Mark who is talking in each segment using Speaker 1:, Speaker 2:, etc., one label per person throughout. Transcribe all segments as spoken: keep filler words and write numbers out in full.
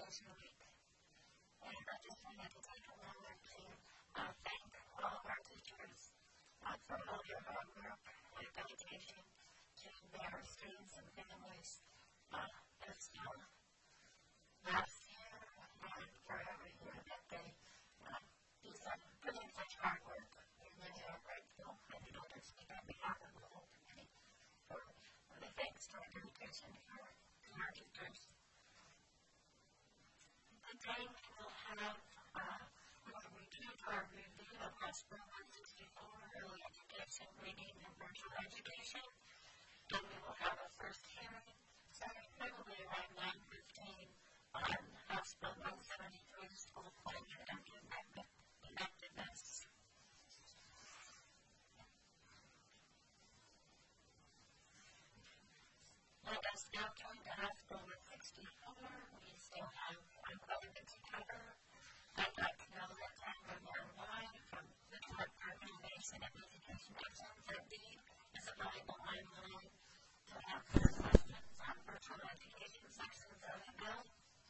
Speaker 1: Education Week. And I just wanted to take a moment to uh, thank all of our teachers uh, for all your hard work and dedication to their students and families uh, this uh, last year and for every year that they uh, do some, put in such hard work. We really are grateful, and we don't speak on behalf of the whole committee for the thanks to our dedication for our teachers. Today we will have uh, we will return to our review of House Bill one sixty-four, Early Education, Reading, and Virtual Education, and we will have a first hearing starting probably around nine fifteen on House Bill one seventy-three, School Closure and Effectiveness. Let us now turn to House Bill one sixty-four. We still have quite a bit to cover. I'd like to know that time number one from the Department of Innovation and Education Excellence, that D is available online to answer questions on virtual education sections of the bill.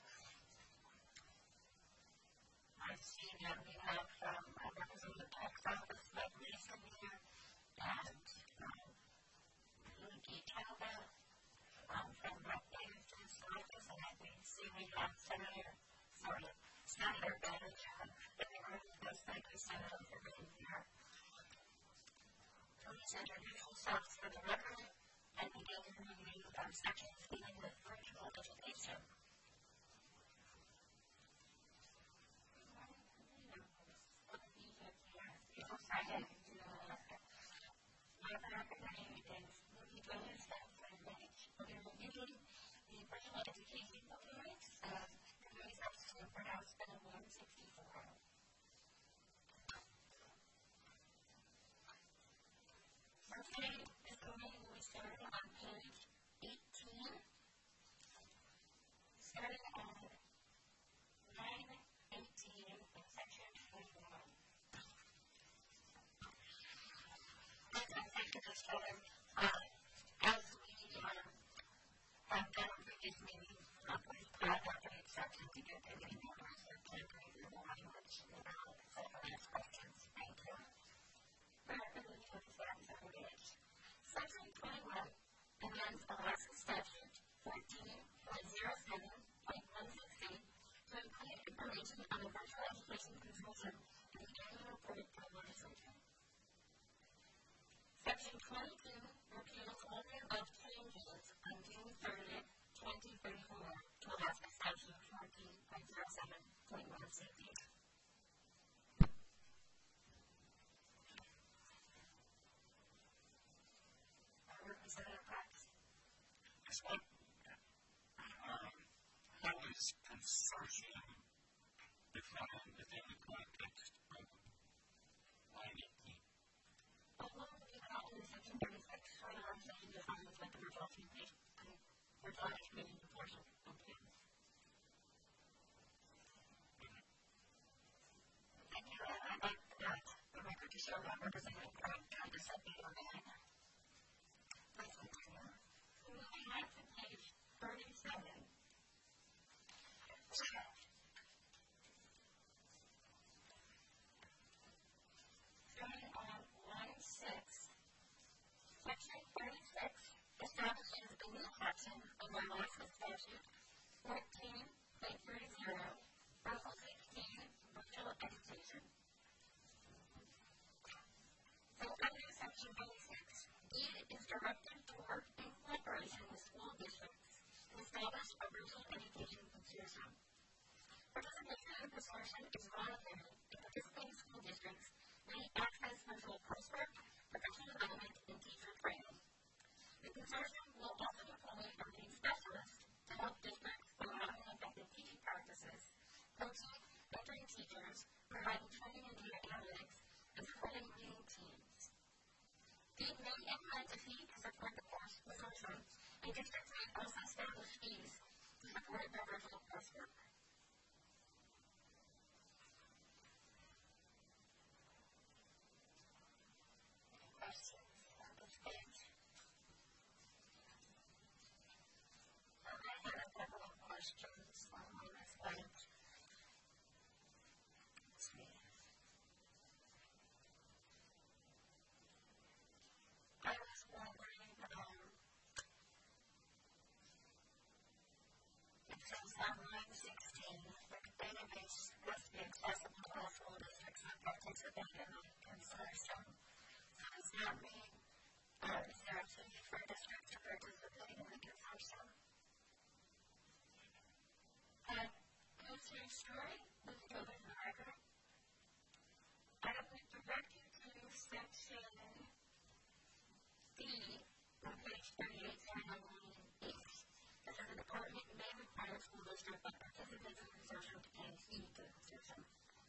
Speaker 1: I see that we have from a representative tax office, Mike Mason here, and um, you detail that um, from Brett Davis's office, and I we see we have Senator, sorry, Senator Bennett in the room with us. Thank you, Senator, for being here. Please introduce yourselves for the record and begin to review our sections dealing with virtual education. Virtual education appearance of committee's officer for House Bill one sixty-four. Okay, this morning we started on page eighteen, starting on line eighteen in section twenty-one. As I think of this photo, uh, as we um, have done previous meetings, uh, we plan after each section to get the main numbers of campaign and language and all, so for ask questions. Thank you. Rapidly to the steps of the page. Section twenty-one begins Alaska Statute fourteen point oh seven point one sixty to include information on the virtual education consortium in the annual report to the legislature. Section twenty-two repeals all the above changes on June thirtieth, twenty thirty-four to Alaska Statute fourteen point oh seven point one sixty. Representative Cox.
Speaker 2: Yes, what? Um, how is consortium defined within the context of line eighteen?
Speaker 1: Well, what would be called in section thirty-six, or the one section defines what the virtual education virtual education portion includes. Thank you. I'd like that the record to show that Representative Craig tried to set the order. Please continue. Moving on to page thirty-seven. Starting on line six, section thirty-six establishes a new section in the Alaska Statute fourteen point three oh, Article sixteen, Virtual Education. So under section thirty-six, D is directed to work in cooperation with school districts to establish a virtual education consortium. Participation in the consortium is voluntary, and participating school districts may access virtual coursework, professional development, and teacher training. The consortium will also deploy learning specialists to help districts promote effective teaching practices, coaching, mentoring teachers, providing training in data analytics, and supporting leading teams. D may implement a fee to support the course consortium, and districts may also establish fees to support their virtual coursework. Any questions on this page? I have a couple of questions on this page. means that the database must be accessible to all school districts that participate in the consortium. So does that mean uh, is there a fee for districts to participate in the consortium? Uh, what's your story? Will you go with the record? I would direct you to section B on page thirty-eight, seven eight. This is the department may require a school district that participates in the consortium to pay a fee to the consortium.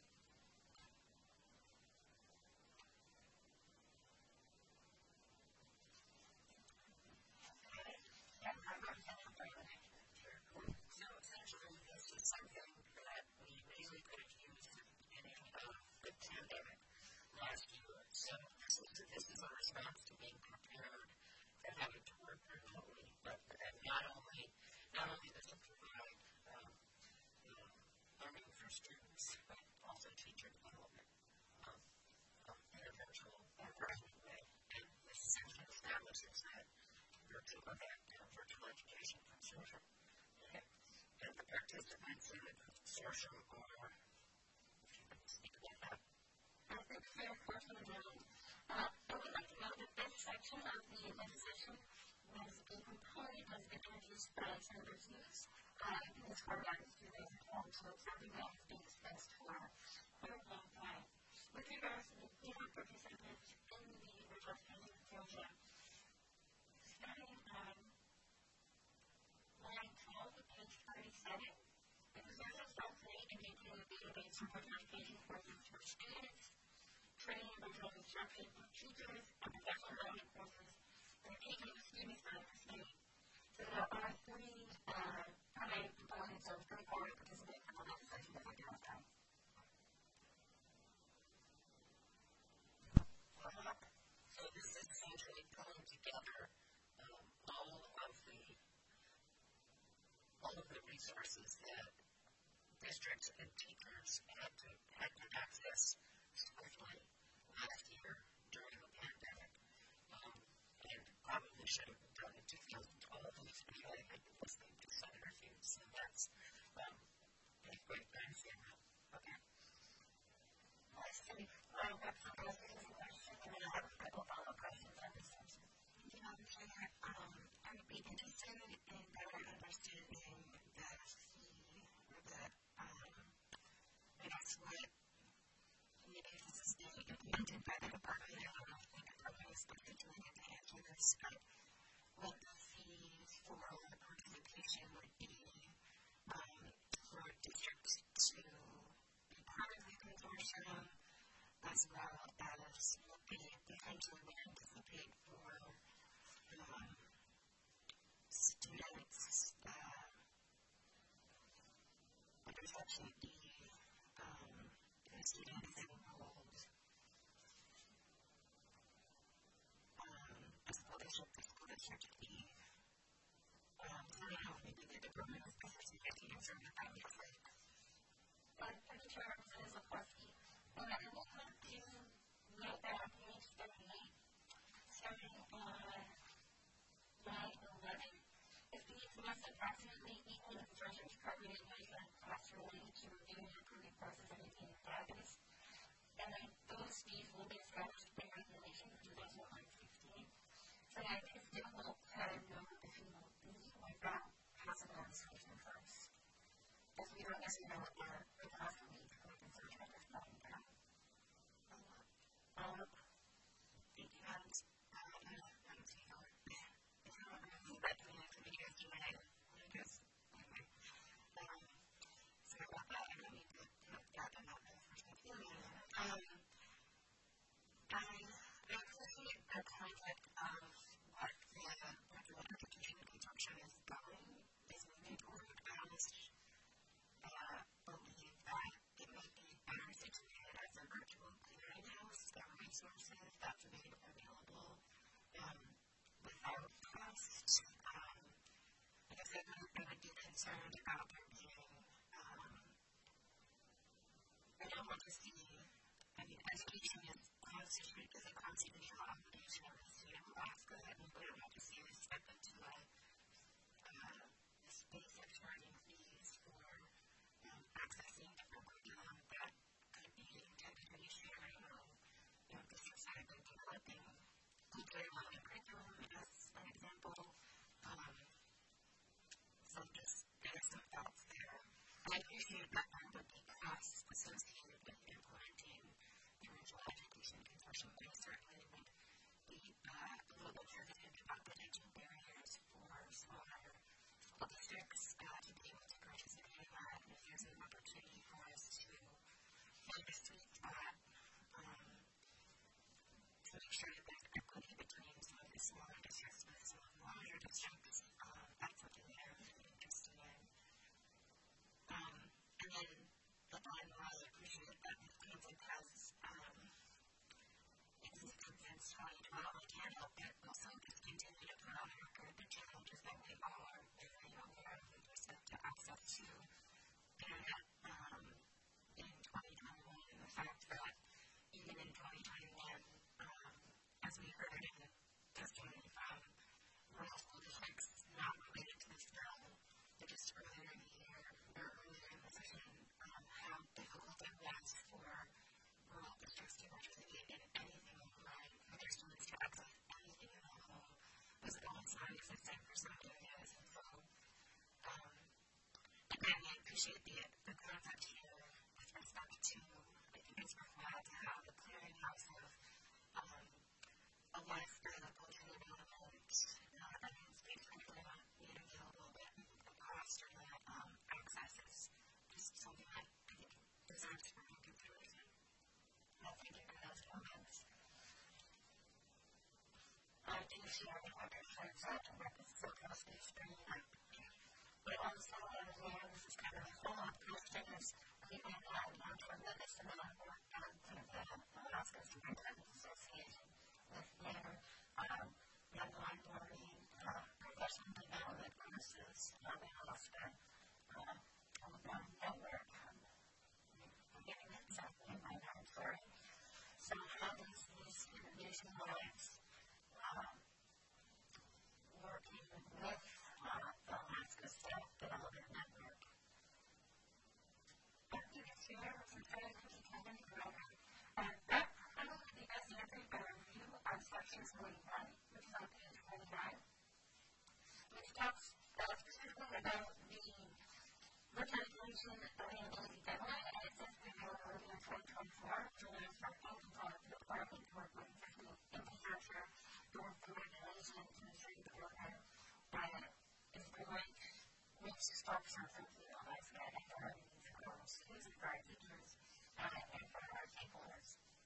Speaker 3: So essentially, this is something that we really could have used at the beginning of the pandemic last year. So this is, this is a response to being prepared and having to work remotely. But and not only not only does it provide um, you know, learning for students, but also teacher development um, um, in a virtual environment way. And this essentially establishes that virtual event, you know, virtual education consortium. Okay. And the participants in the consortium are, if you can speak about that.
Speaker 1: I think so, of course, we do. Uh, I would like to note that this section of the legislation was a component of the introduced by Senators Hughes uh, in this program in two thousand twelve, so it's something that has been discussed for quite a long time. With regards to the different participants in the virtual education consortium, starting on line twelve of page thirty-seven, it was also felt great and maintain a database for virtual education courses for students, training and virtual instruction for teachers, and professional learning courses, and taking the students out of the state. So there are three uh, primary components of three core participants in the legislation that I identified.
Speaker 3: So this is essentially pulling together um, all of the all of the resources that districts and teachers had to had to access swiftly last year during the pandemic, um, and probably should have been done in two thousand twelve. At least I had been listening to Senator Hughes, so that's um, a great thing. Okay.
Speaker 1: I see. Um, that's a question, and then I have a couple follow-up questions on this section.
Speaker 4: You know, um, I would be interested in better understanding the fee or the, um, I guess what is being implemented by the department. I don't know if the department is particularly to answer this, but what the fee for participation would be um, for districts to be part of the consortium, as well as what they potentially would anticipate for um, students uh, under Section D, um, the student is enrolled um, as a school district, the school district D. Um, so I don't know, maybe the department is specific to answer that question.
Speaker 1: But for the terms, it is a plus fee. And I will want to note that on page thirty-eight, starting on line eleven, the fees must approximately equal the consortium's program and costs related to reviewing and approving courses and maintaining a database. And then those fees will be established by regulation for two thousand fifteen. So I think it's difficult to know if you will be without possible legislation first, as we don't necessarily know what the cost will be for the consortium at this point in time. Um,
Speaker 4: Thank you, Alex. Um, I don't see how it is not really recommended for me to do my I guess. Anyway. Um, sorry about that. I don't need to have that. I'm not really first time feeling it. Um, I appreciate the concept of what the virtual education consortium is going, is moving toward. I almost uh, believe that it may be better situated as a virtual clearinghouse. There are resources that's made available um, without cost. Um, I guess I would, I would be concerned about there being, um, I don't want to see, I mean, education is constituted as a constitutional obligation of the state of Alaska, and we don't want to see it step into a uh, space of charging fees for um, developing culture and curriculum as an example. Um, so just there's some thoughts there. I appreciate that there would be costs associated with implementing the virtual education consortium, but I certainly would be uh, a little bit hesitant about potential barriers for smaller school districts uh, to be able to participate in that. And if there's an opportunity for us to find a sweet spot um, to make sure that there's equity between some of the smaller districts and some of the larger districts, um, that's something that I'm really interested in. Um, and then the bottom line, I appreciate that this concept has um, existed since twenty twelve. I can't help but also just continue to put on the record the challenges that we all are very aware of with respect to access to internet um, in twenty twenty-one, and the fact that even in twenty twenty-one, um, as we heard in testimony from rural school districts not related to this bill, but just earlier in the year, or earlier in the session, um, how difficult it was for rural districts to participate in anything online, for their students to access anything in their home was almost non-existent for some areas. And so, um, again, I appreciate the, the concept here with respect to, I think it's worthwhile to have a clearinghouse of um, a lifestyle of cultural development uh, that means space curriculum made available, but the cost or the um, access is just something that I think deserves further consideration. Well, thank you for those comments. I do share the other sides of the record so close to bringing up. But also, understand this is kind of a follow-up question is we have had a tremendous amount of work done through the Alaska Superintendent Association with their um, young line learning, uh, professional development courses, um, in Alaska, um, on the network. Um, I'm getting it exactly in my mind, sorry. So how does these nationwide um, working with uh, the Alaska Staff Development Network? Thank you, Chair. Superintendent Superintendent Grover. Uh, that probably be best answered by a review of Section forty-one, which is on page forty-nine, which talks uh, specifically about the virtual education availability deadline, and it says the availability in twenty twenty-four, July second, for the requirement for one fifty infrastructure, for the regulation to ensure the program uh, is the right mix structure for the Alaska and for our schools, students, and for our teachers, uh, and for our stakeholders.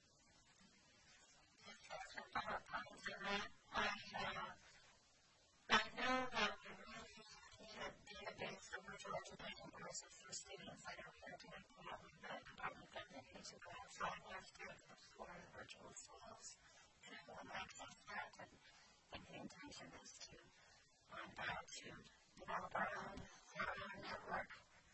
Speaker 4: Just uh, some follow-up comments on that. I, uh, I know that we really need a database of virtual education courses for students. I know we are doing that with the Department of Education grants last year for virtual schools to um, access that, and, and the intention is to um, uh, to develop our own, our own network.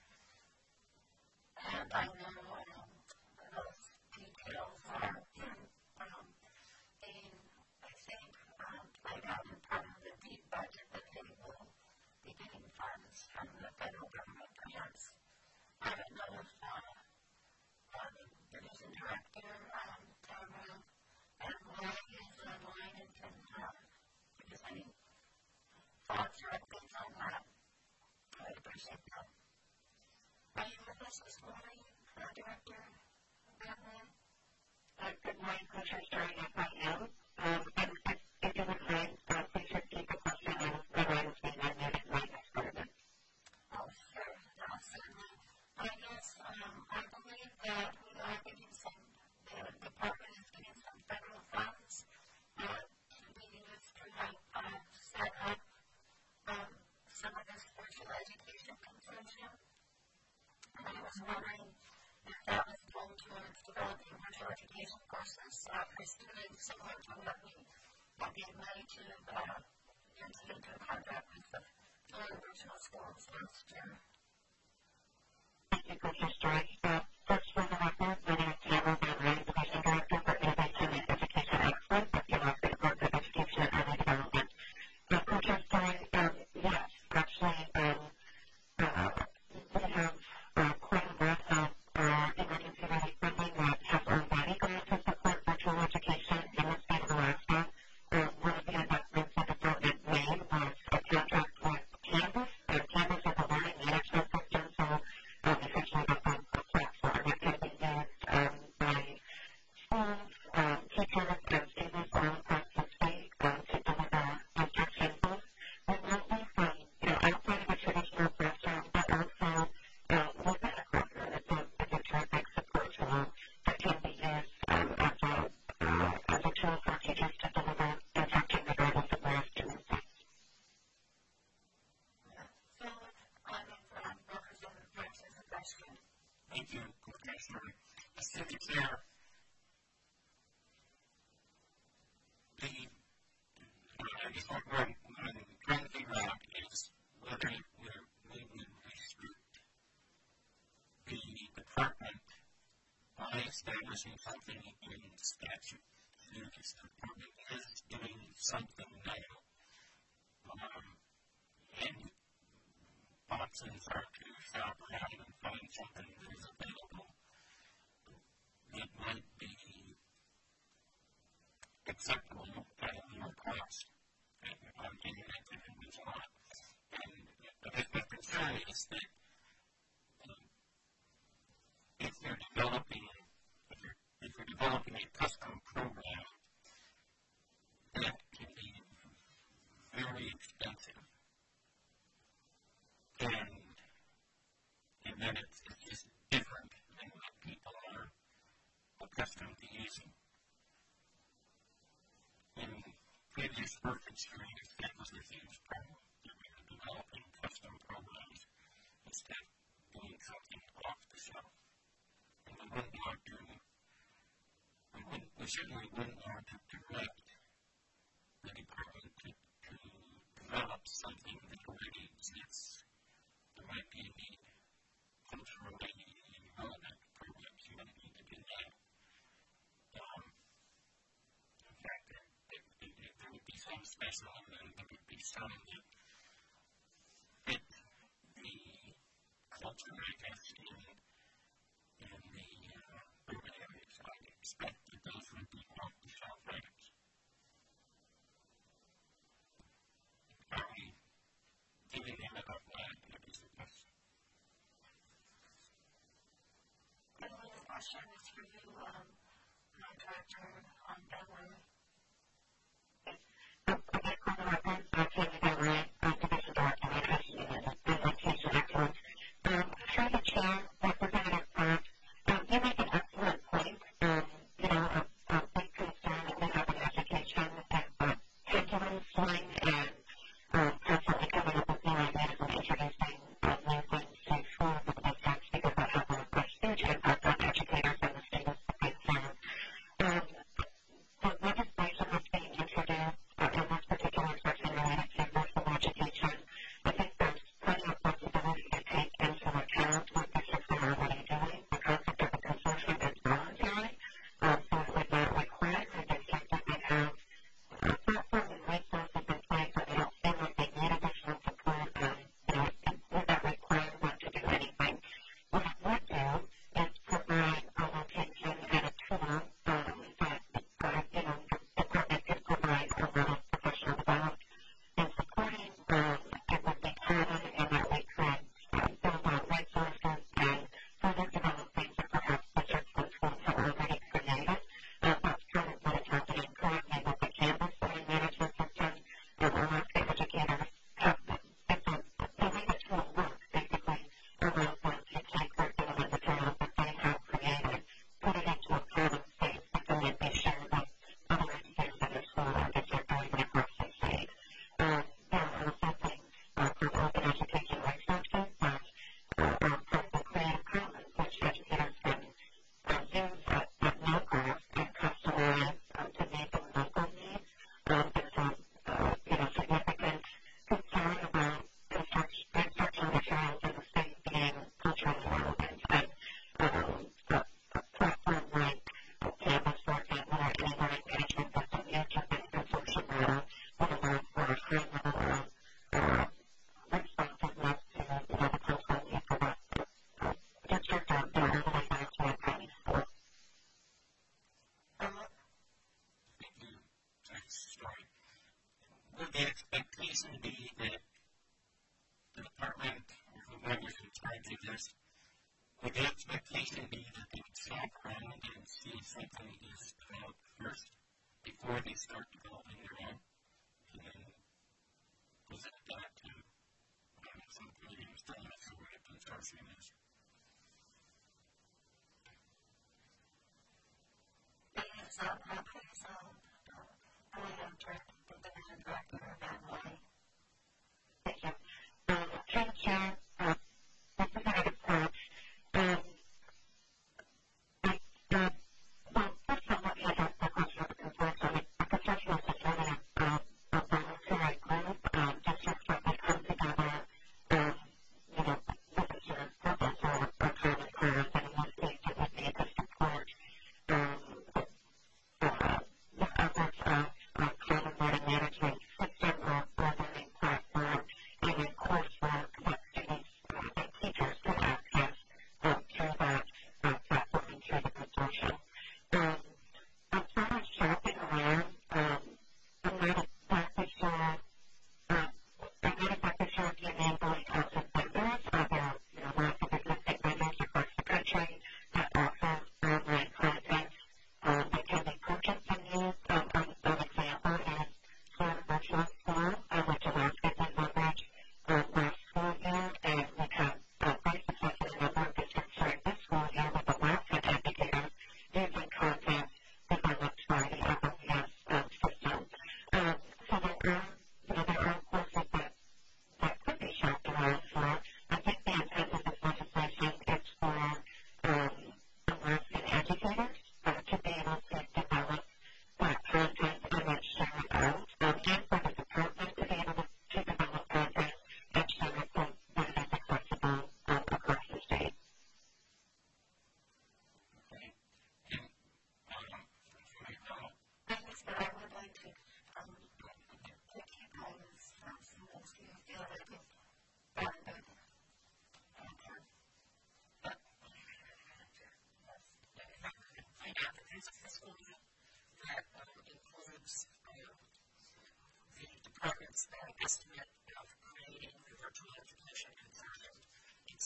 Speaker 4: And I know um, those details are um, being, I think, um, played out in part of the deep budget that they will be getting funds from the federal government grants. I don't know if uh, uh, the division director, um, Tamara, and Lloyd is online and can uh, give us any thoughts or updates on that. I would appreciate that. Are you with us this morning, uh, Director Bradley?
Speaker 5: Uh, good morning, Commissioner Starring at right now. Um, and if, if you wouldn't mind, uh, please repeat the question and the line is being unmuted right next part of it.
Speaker 4: Oh, sure. Uh, certainly. I guess um, I believe that we are getting some, the department is getting some federal funds uh, to be used to help uh, set up um, some of this virtual education consortium. And I was wondering if that was going towards developing virtual education courses uh, for students, similar to what we have given money to uh, enter into a contract with the Florida Regional Schools last year.
Speaker 5: Thank you, Commissioner Starring. Uh, first, for the record, my name is Tamara Bradley, the Division Director for Innovation and Education Excellence at the Alaska Department of Education and Early Development. Uh, Commissioner Starring, um, yes, actually, um, uh, we have uh, quite a bit of uh, emergency relief funding that has already gone to support virtual education in the state of Alaska.
Speaker 2: as to the chair, the, I guess what we're, what I'm trying to figure out is whether we're, we would restrict the department by establishing something in statute. If the department is doing something now, um, and options are to shop around and find something that is available, it might be acceptable at a lower cost. And I'm getting that to him a lot. And I think my concern is that um, if you're developing, if you're, if you're developing a custom program, that can be very expensive. And, and then it's, it's just different than what people are accustomed to using. In previous work experience, that was a huge problem. That we were developing custom programs instead of doing something off the shelf. And we wouldn't want to, we, wouldn't, we certainly wouldn't want to direct the department to, to develop something that already exists. There might be a need, culturally relevant programs you might need to do that. Um, in fact, there, there, there, there would be some special, and then there would be some that fit the culture, I guess, in, in the uh, urban areas. I expect that those would be off-the-shelf items. Are we giving them enough land? That is the question.
Speaker 1: And then the question is for you, um, contractor on Beverly.
Speaker 5: Um, okay, on the record, uh, Katie Beverly, uh, Division Director, and I see that the location excellent. Um, through the chair, Representative Pratt, um, you make an excellent point. Um, you know, a, a big concern that we have in education is uh, pendulum swing and um, constantly coming up with new ideas and introducing uh, new things to schools and districts because that has a, a huge impact on educators and the students that they serve. Um, the legislation that's being introduced uh, in this particular section related to virtual education, I think there's plenty of flexibility to take into account what districts are already doing. The concept of a consortium is voluntary, um, so it would not require a district that would have uh, platforms and resources in place that they don't feel like they need additional support, and you know, it would not require them to do anything. What it would do is provide a location and a tool um, that uh, you know, the department could provide a lot of professional development and supporting. Um, it would be common in that we could uh, build on resources and further develop things that perhaps districts and schools have already created. Uh, that's kind of what is happening currently with the Canvas learning management system. Um, Alaska educators have, it's a, the way the tool works basically allows them to take curriculum and materials that they have created, put it into a common space that can then be shared with other educators in their school or district or even across the state. Um, there are also things uh, called open education resources that uh, are part of the Creative Commons, which educators can uh, use at, at no cost and customize uh, to meet the local needs. Um, there's a uh, you know, significant concern about construction, instructional materials in the state being culturally relevant. And um, a, a platform like uh, Canvas, for example, or any learning management system used within the consortium model would allow for a high level of uh, responsiveness to you know, the cultural needs of that uh, district or you know, otherwise to a county school.
Speaker 2: Thank you. Thanks, story. Would the expectation be that the department or whoever's in charge of this, would the expectation be that they would shop around and see if something is developed first before they start developing their own? And then present that to um, some committee who's telling us who the consortium is?
Speaker 1: It's not happening, so I am directed the Division Director of Beverly.
Speaker 5: Thank you. Um, through the chair, uh, Representative Pratt, um, I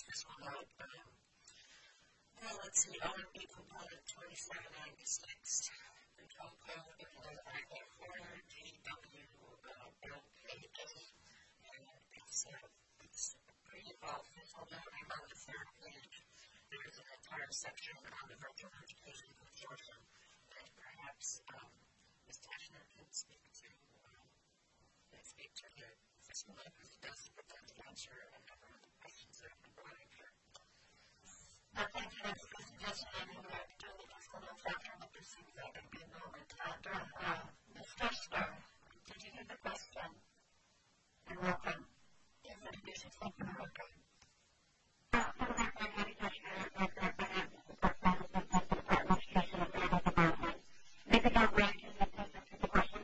Speaker 3: fiscal note. Um, well, let's see, O and B component twenty-seven ninety-six, the total code of I A four, G W, uh, L K A, and it's, uh, it's pretty involved fiscal note. I'm on the third page. There's an entire section on the virtual education consortium, and perhaps um, Miz Teschner can speak to, um, can speak to the fiscal note, because it does pretend to answer a number of the questions that have been brought in here.
Speaker 1: Uh, thank you for the presentation. I'm going to do the fiscal notes after the proceed that in a moment. Uh, uh, Miz Teschner, did you hear the question? And welcome. Yes, introduce yourself for the record. Maybe not rank in the process of the question.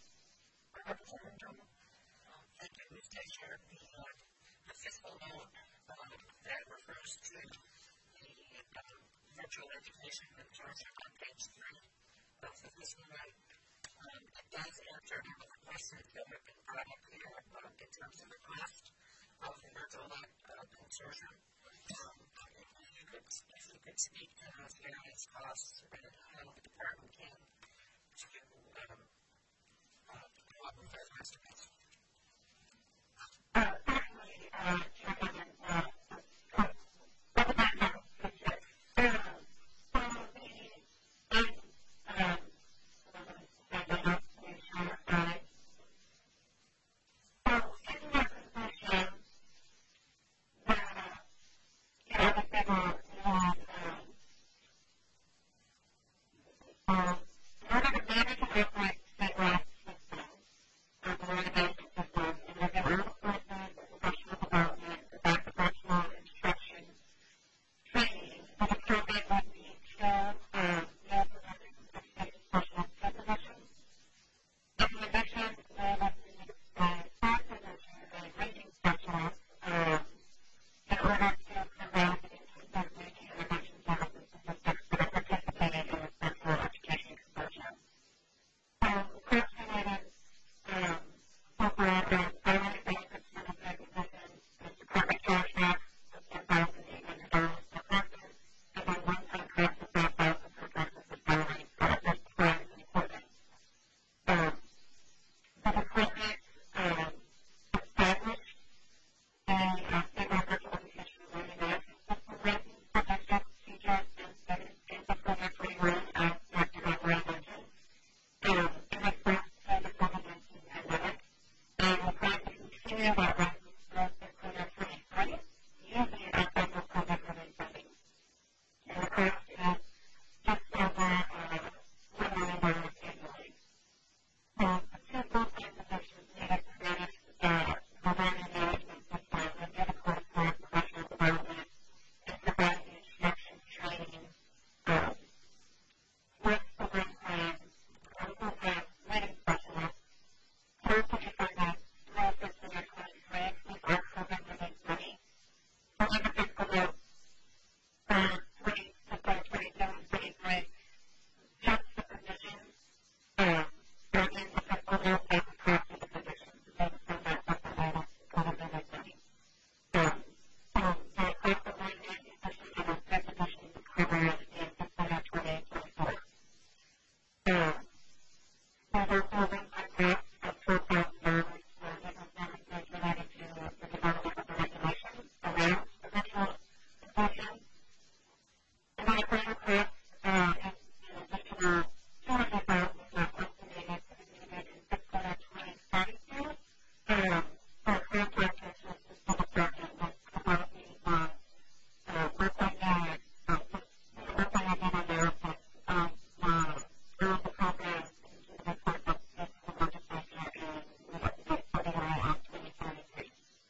Speaker 3: Thank you, Miz Teschner. The, uh, the fiscal note um, that refers to the um, virtual education consortium on page three of the fiscal note. Um, it does answer some of the questions that have been brought up here um, in terms of the cost of the virtual uh, consortium. Um, if, you could, if you could speak to those various costs and how the department came to um, uh, come up with those estimates.
Speaker 1: Uh, actually, uh, Chairman, uh, what about now? Um, so the, um, um, I don't know, make sure, uh, so in that position, the, you know, the federal law, um, um, in order to manage and operate statewide systems, uh, the management systems, and the development, professional development, about professional instruction, training, and the program would be skilled, um, male positions, and special skill positions. In addition, there would be, uh, staff positions, a reading specialist, um, in order to provide the consistent reading and revision services to districts that are participating in the virtual education consortium. So the question is, um, for the salary benefits benefit positions, the department cash back of ten thousand eight hundred dollars per person, and then one-time cost of five thousand dollars per person for salaries for this plan and equipment. Um, the department, um, established a uh, statewide virtual education learning management system rating for districts, teachers, and students in fiscal year twenty-one, as Doctor Alvarez mentioned, um, in response to the COVID nineteen pandemic. And we plan to continue that rating through fiscal year twenty-three using our federal COVID-related funding. And the cost is just over uh, one million dollars annually. So the two full-time positions needed to manage the the learning management system and the other course for professional development and provide the instruction training um, with the one plan, one full-time reading specialist. Four fifty-five dollars through fiscal year twenty-three with our COVID-related money. So in the fiscal year uh, twenty, fiscal year twenty-seven, twenty-three, just the positions um, are in the fiscal year as the cost of the positions. So it's from that supplemental COVID-related money. Um, so the cost of one management position and the third position is covered in fiscal year twenty-eight, twenty-four. Um, There's also a one-time cost of twelve thousand dollars for business services related to the development of the regulations around the virtual consortium. And then a final cost uh, is an additional two hundred thousand dollars that's estimated to be needed in fiscal year twenty thirty-two um, for contractors to assist the department with developing uh, uh, multi-year, uh, multi-year data analysis of uh, all of the programs into the report that's in the legislature in the February of twenty twenty-three.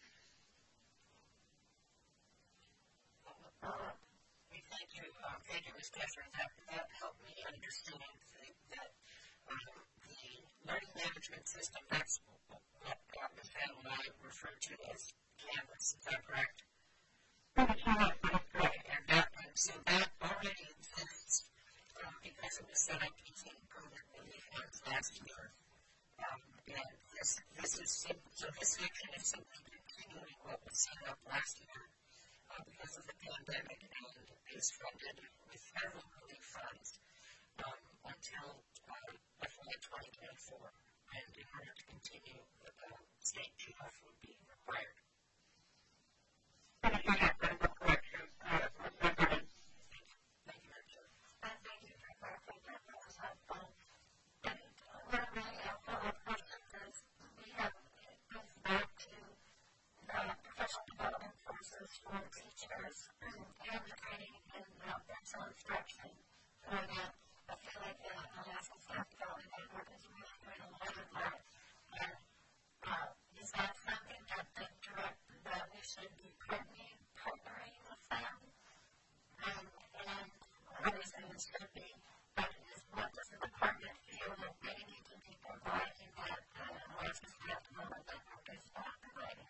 Speaker 3: Uh, we thank you, uh, thank you, Miz Teschner. That, that helped me understand the, that um, the learning management system, that's what uh, Miz Van and I refer to as Canvas. Is that correct?
Speaker 1: For the challenge, that is correct.
Speaker 3: And that, and so that already exists um, because it was set up using COVID relief funds last year. Um, and this, this is sim- so this section is simply continuing what was set up last year. because of the pandemic and is funded with federal relief funds um, until uh, F Y twenty twenty-four. And in order to continue, uh, state payoff would be required.
Speaker 5: Thank you, Madam Chair.
Speaker 3: Thank you, Madam Chair.
Speaker 1: Uh, thank you for clarifying that. That was helpful. And one of my uh, follow-up questions is we have, it goes back to the professional development courses for teachers and the training and uh, pencil instruction for that. I feel like the Alaska Staff Development Network is really doing a lot of that. And uh, is that something that the direct, that we should be partnering, partnering with them? Um, and obviously this should be, but is, what does the department feel that they need to be providing that the Alaska Staff Development Network is not providing?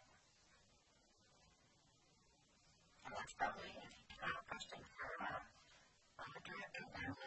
Speaker 1: And that's probably a question for uh, uh, the director there.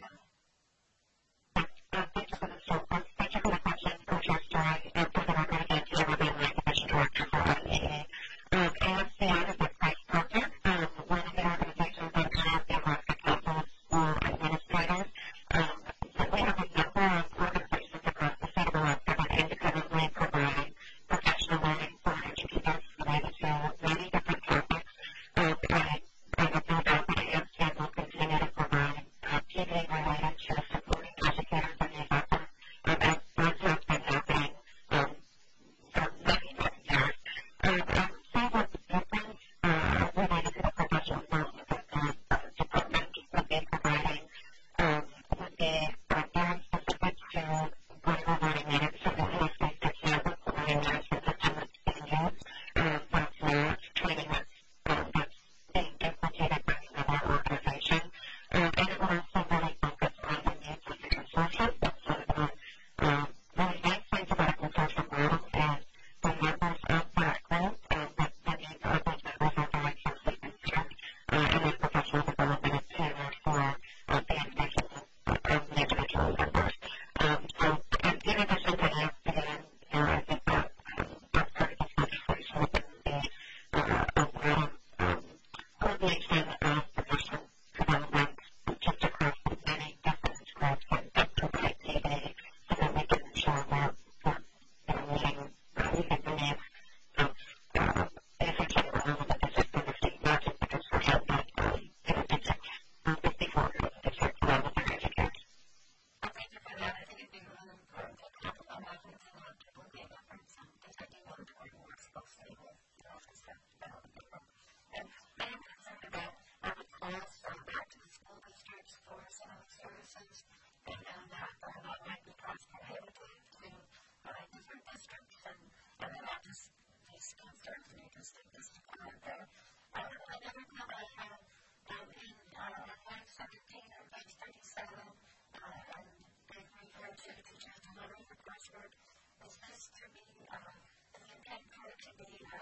Speaker 5: Uh, thank you for the support. Thank you for the question, Coach Story. And for the record, again, to everybody, my division director for I E A. Um, A S C I is a price partner. Um, one of the organizations that have the Alaska Council for Administrators. Um, so we have a number of organizations across the state of Alaska that independently provide professional learning for educators related to many different topics. Um, I, I have no doubt that A S C I will continue to provide uh, P D related to supporting educators in these efforts, um, as, as has been happening um, for many, many years. Um, and some of the difference uh, related to the professional development that the department would be providing um, would be uh, very specific to whatever learning management, so the U S based example for learning management system that's being used. Um, that's not training that's, um, that's being duplicated by another organization. Um, and it will also really focus on the needs of the consortium. That's one of the um, really nice things about a consortium model is the members of that group, um, the, the needs of those members are very closely considered, uh, and then professional development is tailored for uh, the individual, uh, the individual members. Um, so, um, in addition to that, again, you know, I think that um, as part of this legislation, there will be uh, a lot of um, coordination of professional development just across the many different groups that, that provide P D so that we can ensure that we're you know, meeting, uh, meeting the needs of uh, essentially all of the districts in the state, not just the consortium, but um, in the district, uh, fifty-four of the district, along with their educators.
Speaker 1: Well, thank you for that. I think it'd be really important to complement efforts and not duplicate efforts, and because I do want to work closely with the Office of Development Network. And I am concerned about uh, the cost going back to the school districts for some of the services, and uh, that uh, that might be cost prohibitive to uh, different districts, and, and then that just these concerns me just to just to comment there. Uh, another note I have um, in uh, line seventeen or page thirty-seven, uh, and they refer to teachers delivering the coursework. Is this to be, uh, is the intent for it to be a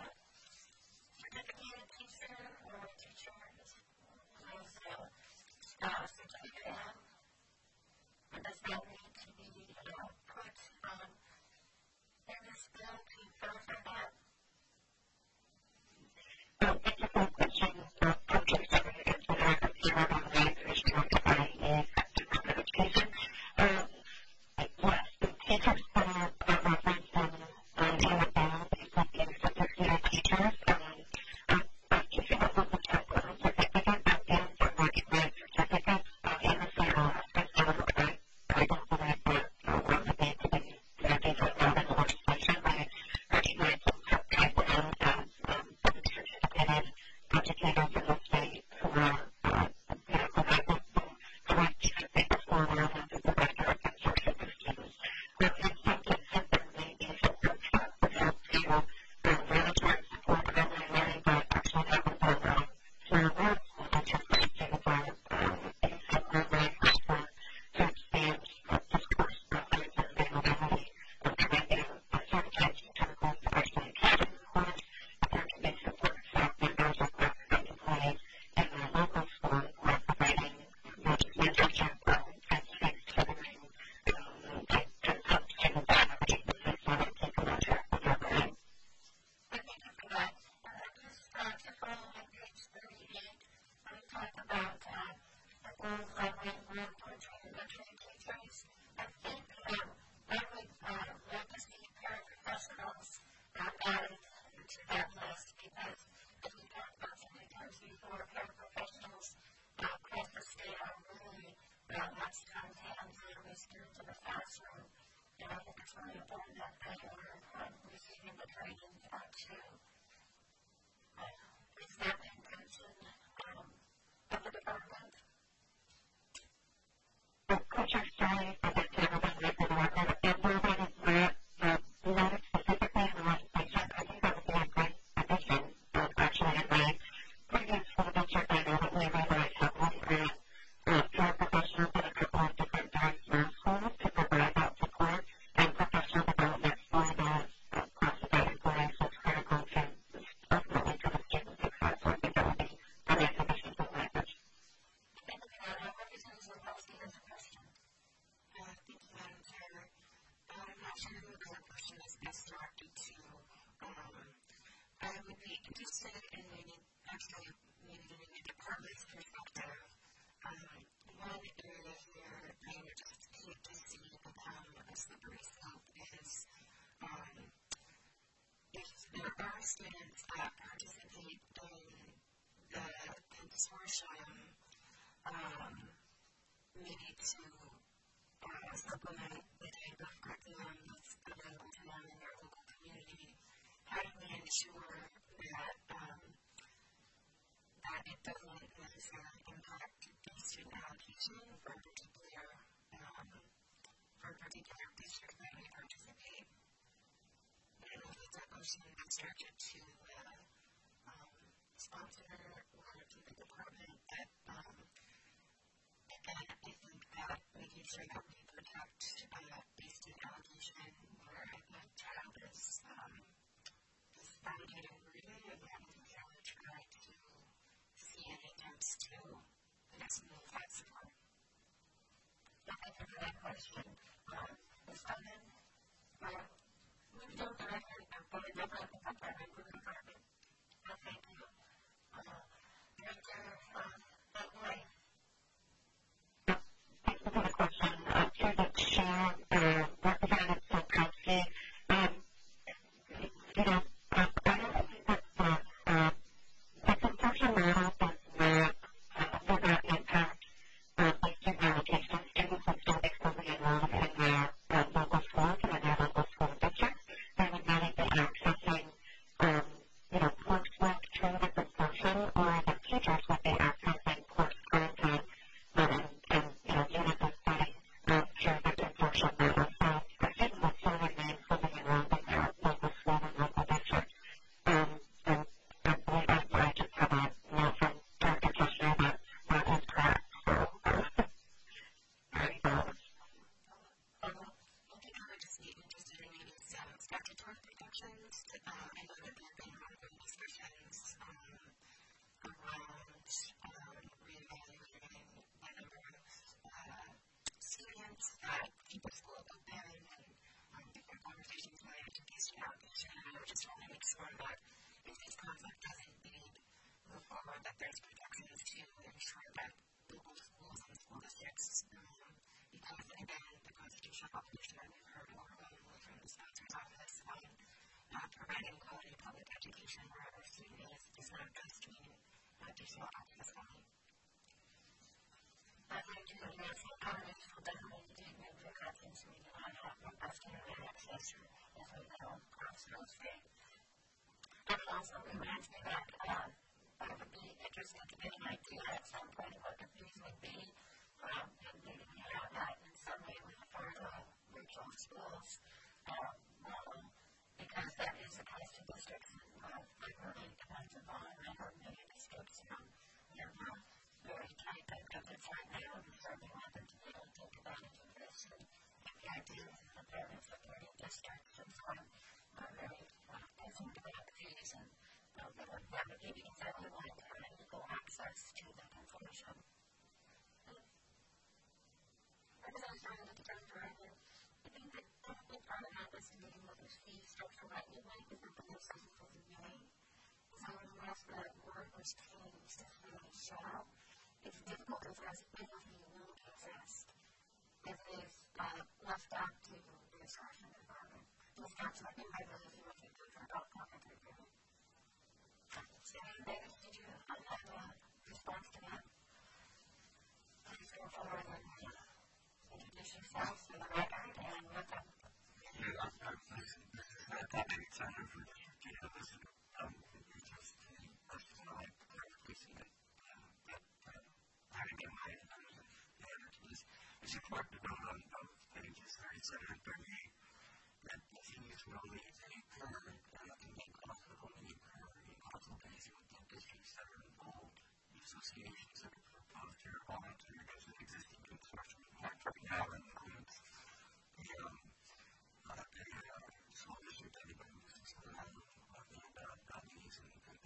Speaker 1: certificated teacher or a teacher who's uh, uh, certificate in? And does that need to be uh, put um, in this bill to verify that?
Speaker 5: Um, thank you for the question. Uh, Coach Story is the director of P R on the division director for I E A at the Department of Education. Um, yes, the teachers that are referenced in um, in the bill, these would be certificated teachers. Um, uh, uh, teaching is not the temporary certificate, but is a recognized certificate uh, in the state of Alaska. So I, I don't believe that uh, one would need to be mandated out in the legislation by recognizing some type of as um, certificated educators in the state who are uh, you know, provide the correct treatment for relevant and provide correct instruction to students. But in some cases, there may be some groups that would have to uh, management support
Speaker 1: really important that they are um, receiving the training uh, too. Uh, is that the intention um, of the department?
Speaker 5: The culture story of that table being made for the record, and while that is not uh, noted specifically in the legislation, I think that would be a great addition. Uh, actually, in my previous school district, I know that we relied heavily on uh, paraprofessionals in a couple of different dark math schools to provide that support and professional development for the uh, classified employees that's critical to ultimately to the student success. So I think that would be a nice addition to the language.
Speaker 1: Thank you. Uh, Representative Wilson has a question.
Speaker 4: Uh, thank you, Madam Chair. Uh, I'm not sure who the question is best directed to. Um, I would be interested in maybe, actually, maybe getting a department's perspective. Um, one area here I would just hate to see become a slippery slope is um, if there are students that participate in the consortium, um, maybe to uh, supplement the type of curriculum that's available to them in their local community, how do we ensure that um, that it doesn't necessarily impact the student allocation for a particular um, for a particular district that may participate? I don't know if it's a motion that's directed to the uh, um, sponsor or to the department, but um, again, I think that making sure that we protect uh, the student allocation where a child is um, is validated and rooted and not necessarily try to see any attempts to, I guess, move that support.
Speaker 1: Thank you for that question. Um, Miz Bowden, uh, we don't directly for the development department, the department. Uh, thank you. Uh, Director uh, White.
Speaker 5: Thank you for the question. Uh, through the chair, uh, Representative Solkowski, um, you know, uh, I don't think that the, uh, the consortium model does not, uh, does not impact uh, the student allocation. Students will still be fully enrolled in their uh, local schools and in their local school districts. They would not be accessing, um, you know, coursework through the consortium, or the teachers would be accessing course content um, and, you know, units of study uh, through the consortium model. So the students will still remain fully enrolled in their local school and local district. Um, and I believe I, I just have a note from Director Kushner that that is correct. So, uh, very valid.
Speaker 4: I think I would just be interested in maybe some statutory protections. Uh, I know that there have been ongoing discussions um, around um, reevaluating the number of uh, students that keep the school open and um, different conversations related to the student allocation. And I would just want to make sure that if this concept does indeed move forward, that there's protections to ensure that local schools and school districts, um, because again, the constitutional obligation that we've heard overwhelmingly from the sponsor's office on uh, providing quality public education wherever a student is, does not just mean additional access only.
Speaker 1: I think you know, yes, economists will definitely do make the conference meeting on how robust internet access as we go across the state. And it also reminds me that um, I would be interested to get an idea at some point of what the fees would be, um, and maybe we have that in some way with the federal regional schools um, model, because that is a cost to districts, and uh, it really depends upon, I heard many districts, you know, they're not very tight budgets right now, and certainly want them to be able to take advantage of this, and the idea is the parents of learning districts, and so I'm uh, very uh, concerned about fees, and uh, that would that would be exactly like having equal access to the consortium. Representative of the Director, I think that definitely part of that was to make the fee structure right anyway, because the legislation was in May. So unless the word was changed to really shall, it's difficult to address everything you will exist. It is uh, left up to the discretion department. Just not something I really feel like it's about cognitive agreement. Senator Davis, did you have a response to that? Please go forward and introduce yourself for the record and what's up.
Speaker 2: Yeah, That makes sense for me. You know, this is probably just the first of all, I'm placing it. But I get my energies. It's important to know on both pages thirty-seven and thirty-eight that the fees really occur and may possibly occur in consultation with the districts that are involved, the associations that are proposed here, volunteer as an existing consortium like right now includes the um, uh, the uh, school district, everybody uses the um, and uh, values and and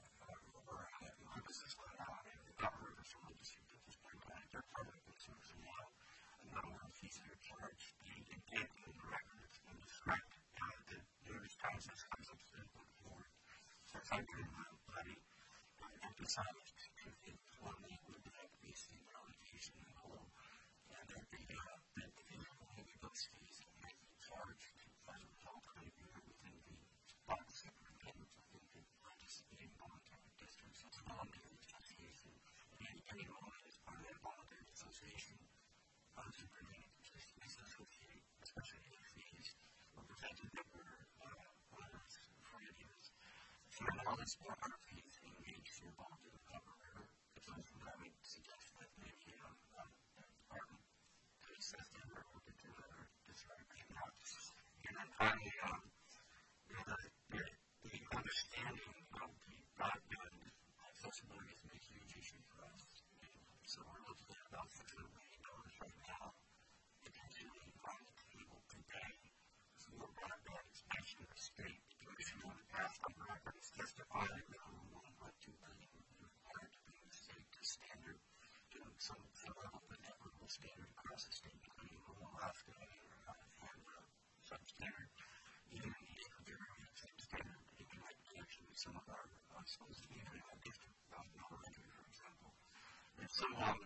Speaker 2: uh, or uh, this is what uh, the governor of the school district at this point, uh, they're part of the consortium as well. A number of fees that are charged, the intent in the record is going to describe uh, the numerous times this comes up to the board. So if I can uh, emphasize two things. One, they would have to be seen allocation in the whole, and that the uh, that the only those fees that may be charged as a result of the agreement within the box superintendent within the participating voluntary districts. It's a voluntary association, and any moment as part of that voluntary association, uh, superintendent is associated, especially if fees or protected that were uh, others for years. So all this more other fees engaged involved in the cover river. It's also I would suggest that maybe um, um, the department could assess them or look into it or describe it out. And then finally, um, you know, the, the, the understanding of the broadband accessibility is a huge issue for us. And so we're looking at about six hundred million dollars right now, potentially on the table today for broadband expansion of the state. The commission in the past on record has testified that minimum one point two billion dollars would be required to bring the state to standard, to some, some level of equitable standard across the state, including rural Alaska and, uh, and uh, substandard. Even in the area of substandard, internet connection with some of our uh, schools in the internet district, uh, elementary, for example. And so, um,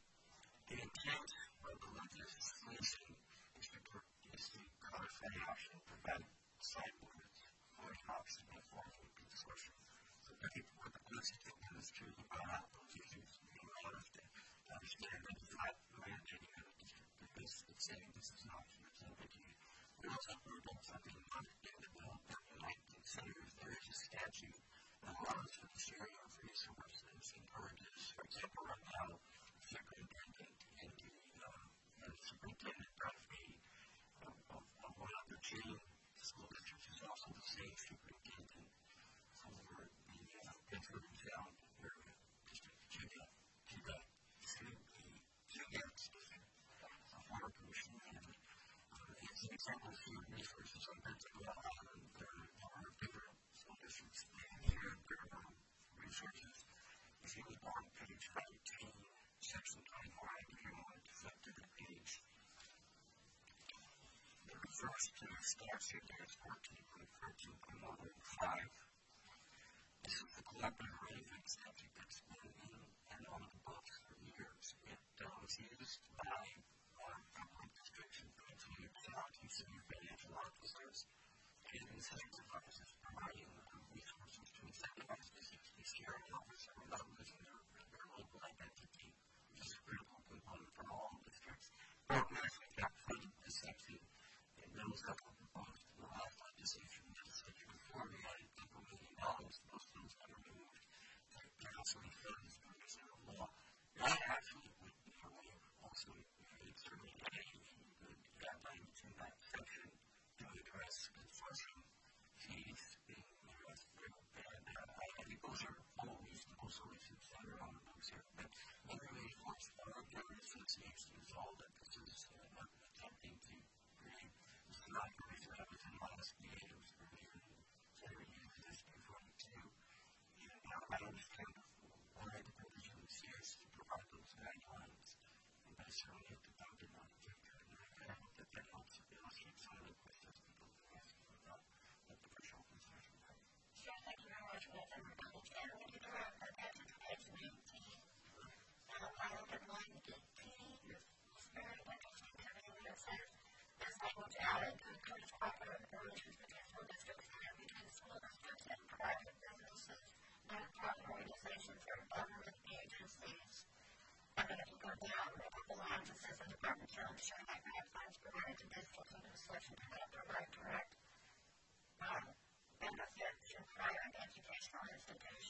Speaker 2: the intent of the legislation is to, is to codify action and provide site limits for the option of forming a consortium. So I think what the legislature does to bring out those issues, we want us to understand that it's not mandating that a district because it's saying this is an option that's open to you. We also approved on something not in the bill that we might consider if there is a statute that allows for the sharing of resources, encourages, for example, right now, superintendent and the uh, superintendent of the of, of, of one of the chain school districts is also the same superintendent for the uh, Pittsburgh Sound area district, Judah, Judah, Judah district, a former commission manager. Uh, it's an example of human resources. Sometimes they go out and there are different school districts and here there are resources. If you look on page nineteen, section twenty-five, if you want to flip to the page, it refers to the statute that is fourteen point fourteen point one oh five. This is the collaborative arrangement statute that's been in and on the books for years. It uh, was used by our public districts, including county senior financial officers and incentivizes providing uh, resources to incentivize districts to share and officer without losing their, their local identity, which is a critical component for all districts. Organizing that funding this section, it knows that we're proposed in the last legislation, legislature before we had a couple million dollars, most of those got removed. They also funds under federal law. That actually would be a way of also it's certainly a good guidelines in that section to address enforcing fees being addressed. And uh, I think those are all reasonable solutions that are on the books here. But literally, once our government association is all that this is uh, attempting to create, this is not going to have within the last meeting, it was earlier in January of this year forty-two. And now I understand one of the provisions here is to provide those guidelines. And I certainly have to talk to my future. And I hope that that helps illustrate some of the questions people are asking about what the virtual consortium has.
Speaker 1: Sure, thank you very much for that. And we can talk about that to page nineteen. And I look at line eighteen, it's very interesting to me what it says. There's language added to encourage cooperative arrangements between school districts and between school districts and private businesses, nonprofit organizations, or government agencies. And then if you go down, a couple lines, it says the department shall ensure that grant funds provided to districts under the selection to have the right direct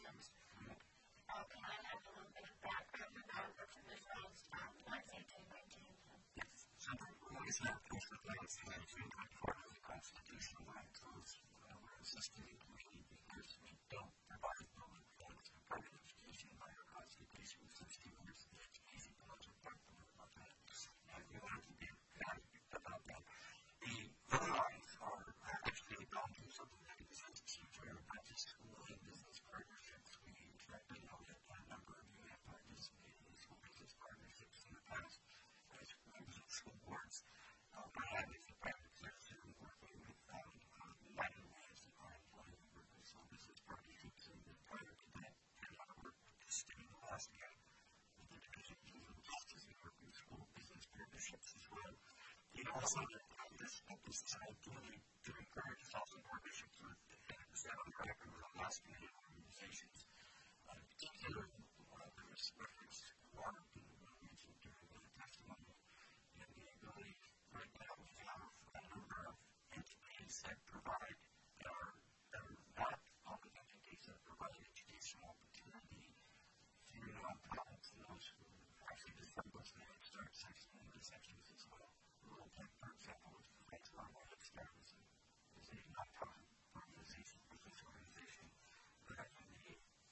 Speaker 3: systems.
Speaker 1: Uh, can I have a little bit of background about what the results um, once eighteen nineteen?
Speaker 3: Yes. So the reason that those results in eighteen twenty-four of the Constitution right tools were insisted including because we don't provide public funds for private education by our Constitution sixty years of the education policy department about that. And we want to be very about that. The otherwise are actually gone through something that is future about just school and business partnerships. We directly know that a number of you have participated in school business partnerships in the past as members of school boards. Um, I have as a private secretary working with um, minor ways of our employee work with school business partnerships, and then prior to that, I have worked with the state of Alaska with the Division of Juvenile Justice and work with school business partnerships as well. You know, also that um, this focus is ideally to encourage also partnerships with seven record or Alaska Native organizations. Uh, particularly, uh, there was reference to water being mentioned during the testimony, and the ability right now we have a number of entities that provide that are, that are not public entities that provide educational opportunity through nonprofits and those who actually defend those native start sections and intersections as well. Rural Tech, for example, is the next one where it starts is a nonprofit organization, business organization, that actually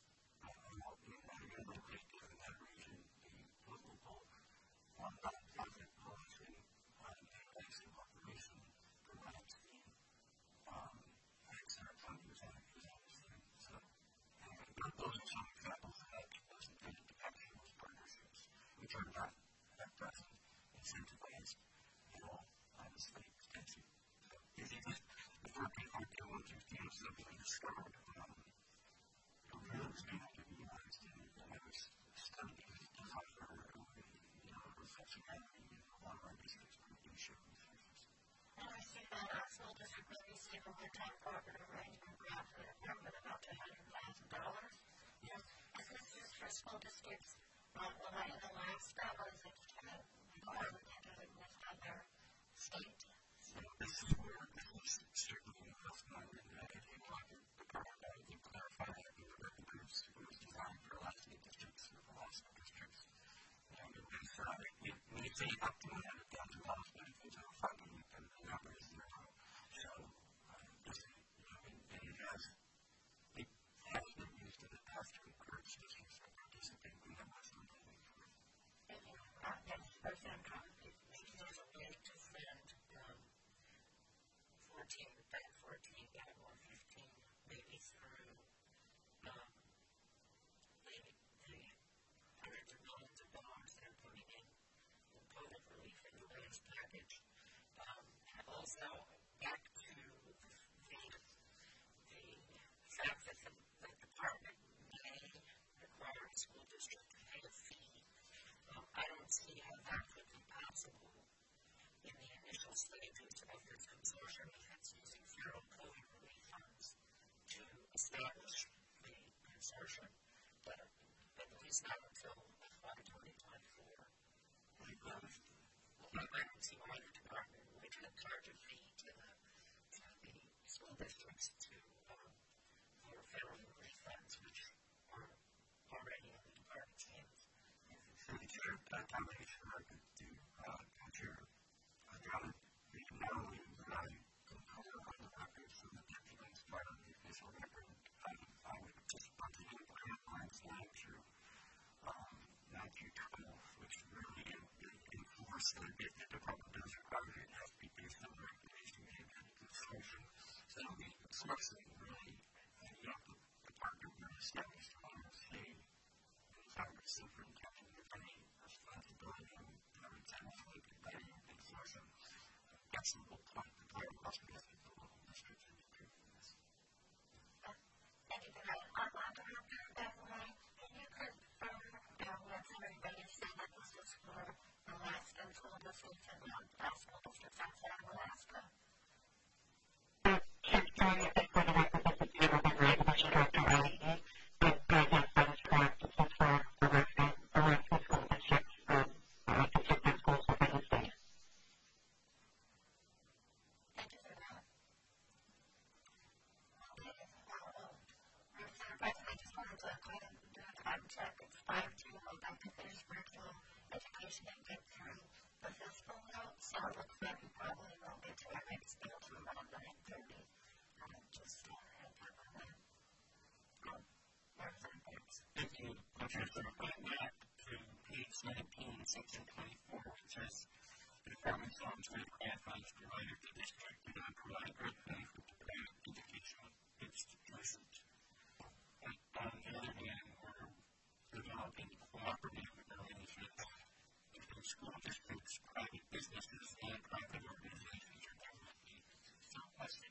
Speaker 3: uh, in that area, in that region, the local um, nonprofit policing uh, and policing operation provides the um, extra funding for that. So, uh, those are some examples of that was intended to capture those partnerships, which are not at present incentivized at all, honestly, extensive. So, if you just, before people go into things that we discovered, um, the real example to be honest, and I was studying the design for you know, reflexionality in a lot of our districts, but we do show these things.
Speaker 1: And I see that our school district will receive a one-time corporate arrangement grant for the department of up to one hundred thousand dollars.
Speaker 3: Yes.
Speaker 1: Is this just for school districts uh, like in Alaska, or is it kind of coordinated with other states?
Speaker 3: So this is where this is certainly a investment in the Department of to clarify that in the records. It was designed for Alaska districts, for Alaska districts. And it was, uh, it may say up to one hundred thousand dollars, but if it's over funding, then the number is zero. So, uh, this, you know, and, and it has, it has been used in the past to encourage districts to participate in the Western funding for it.
Speaker 1: And you know, uh, that's for some
Speaker 3: Maybe there's a way to send um, fourteen, that fourteen, that one fifteen, maybe through um, the, the hundreds of millions of dollars they're putting in in COVID relief in the latest package. Um, and also, back to the, the fact that the, the department may require a school district to pay a fee. Um, I don't see how that could be possible in the initial stages of this consortium if it's using federal COVID relief funds to establish the consortium, but at least not until F Y twenty twenty-four. I don't see why the department would charge a fee to the, to the school districts to um, for federal relief funds, which are already in the department's hands. So the chair, uh, combination I could do, uh, chair, I got it, not only would I compare on the record so that that becomes part of the official record, I, I would just continue to put lines down through um, nineteen twelve, which really enforced that if the department does require it, it has to be based on the regulation and the consortium. So the consortium really, uh, you know, the department really established on the state and Congress superintendent with any responsibility and every time you look at that consortium, that's the whole point. The department must be asking the local districts and doing this.
Speaker 1: Thank you for that. I want to have you back away. Can you confirm uh, what everybody said that this was for Alaskan school districts and not school districts outside of Alaska?
Speaker 5: Uh, Secretary, I think for the record, this is Anna Van Ryn, Division Director, O E E. Um, but yes, that is correct. This is for Alaska, Alaska school districts, um, uh, consistent schools within the state.
Speaker 1: Thank you for that. Okay. Uh, President, I just wanted to
Speaker 4: education and get through the physical route. So it looks like we probably won't get to our next bill till around nine thirty. Um, just uh, head up on that. Um, there's our points.
Speaker 2: Thank you. Interested about that to page nineteen, section twenty-four, which says the department's on-site qualifies provided the district do not provide great benefit to private educational institutions. But on the other hand, we're developing cooperative arrangements between school districts, private businesses, and private organizations or government agencies. So, question.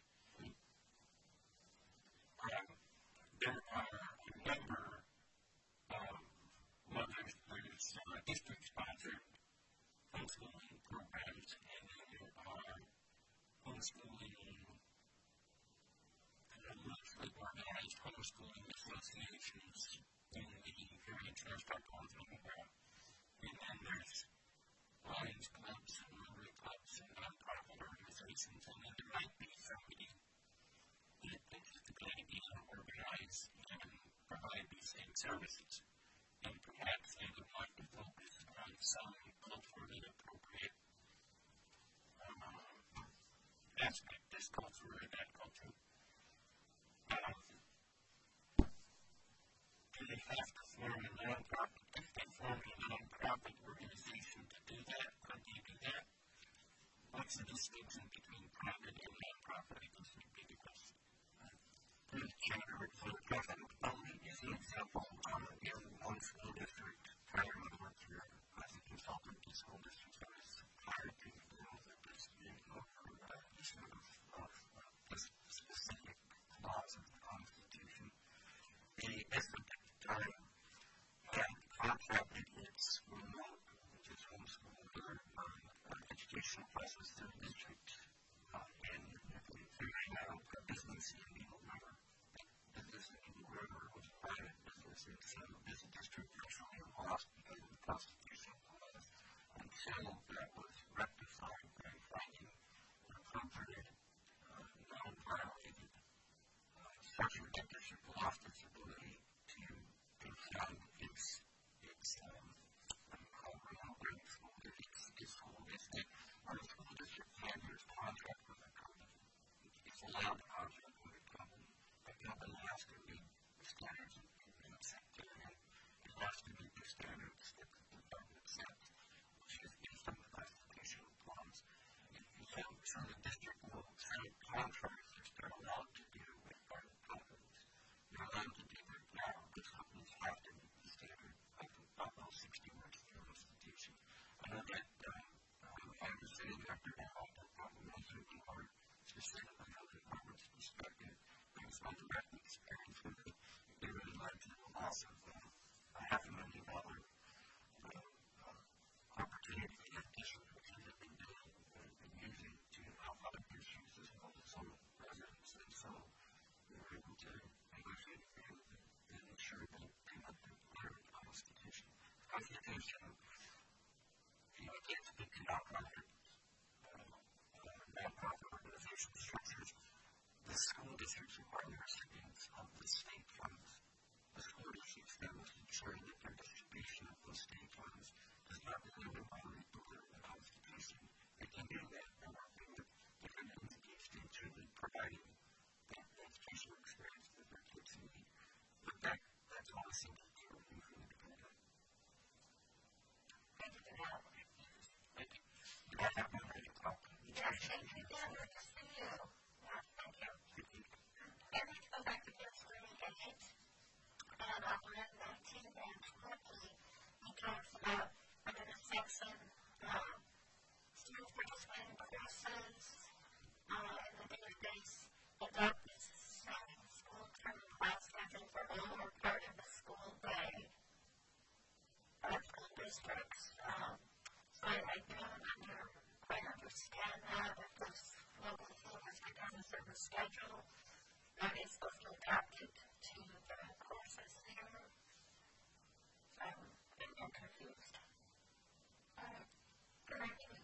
Speaker 2: Um, there are a number of mothers, there's uh, district-sponsored homeschooling programs, and then there are homeschooling, uh, loosely organized homeschooling associations in the various metropolitan area. And then there's Lions clubs and Rotary clubs and nonprofit organizations, and then there might be somebody that thinks it's a good idea to organize and provide these same services. And perhaps they would like to focus on some culturally appropriate um, aspect, this culture or that culture. Um, do they have to form a nonprofit? If they form a nonprofit organization to do that, could they do that? What's the distinction between private and nonprofit? I guess would be the question. Please, Senator, for the president, only is an example um, in one school district. Prior to work here as a consultant to school districts, I was hired to deal with this being over uh, issue of, of uh, specific laws of the Constitution. The district at the time had contracted its remote, which is homeschool, or uh, educational process through the district, uh, and figuring out a business in Eagle River. Business in Eagle River was a private business, and so this district actually lost because of the constitutional laws until that was rectified by finding an appropriate, uh, non-violated uh, structure. That district lost its ability to defend its, its um, operating school district. Its school district, or the school district had its contract with a company. It's allowed to contract with a company. That company has to meet the standards of the secretariat. It has to meet the standards that the government sets, which is based on the constitutional clause. And so, so the district will set contracts that they're allowed to do with private companies. They're allowed to do that now. These companies have to meet the standard of the those sixty words of the Constitution. I know that uh, I'm just saying after now, the population of the heart, specifically from the department's perspective, based on direct experience with it, they really led to the loss of uh, a half a million dollar uh, uh, opportunity for that district, which they have been doing and using to help other issues as well as some residents. And so we were able to negotiate a agreement and ensure that they met the letter of the Constitution. The Constitution, you know, can't speak to nonprofit, uh, uh, nonprofit organization structures. The school districts are the recipients of the state funds. The school districts then must ensure that their distribution of those state funds does not really violate the letter of the Constitution. They can do that by working with different entities to ensure that providing that educational experience that their kids need. But that, that's all a simple deal with you to do that.
Speaker 4: Thank you for that.
Speaker 2: Thank you. Do I have one ready to talk?
Speaker 4: Yes, thank you, Deborah. Just for you. Yeah, thank you. And let's go back to page thirty-eight. And on line nineteen and twenty, he talks about under the section, um, student participating courses, uh, in the database, adopt this um, school term class schedule for all or part of the school day. Our school districts, um, so I don't under, quite understand that, if this local school district has a certain schedule, that is supposed to adapt it to the courses there. So, I'm confused. Uh, correctly,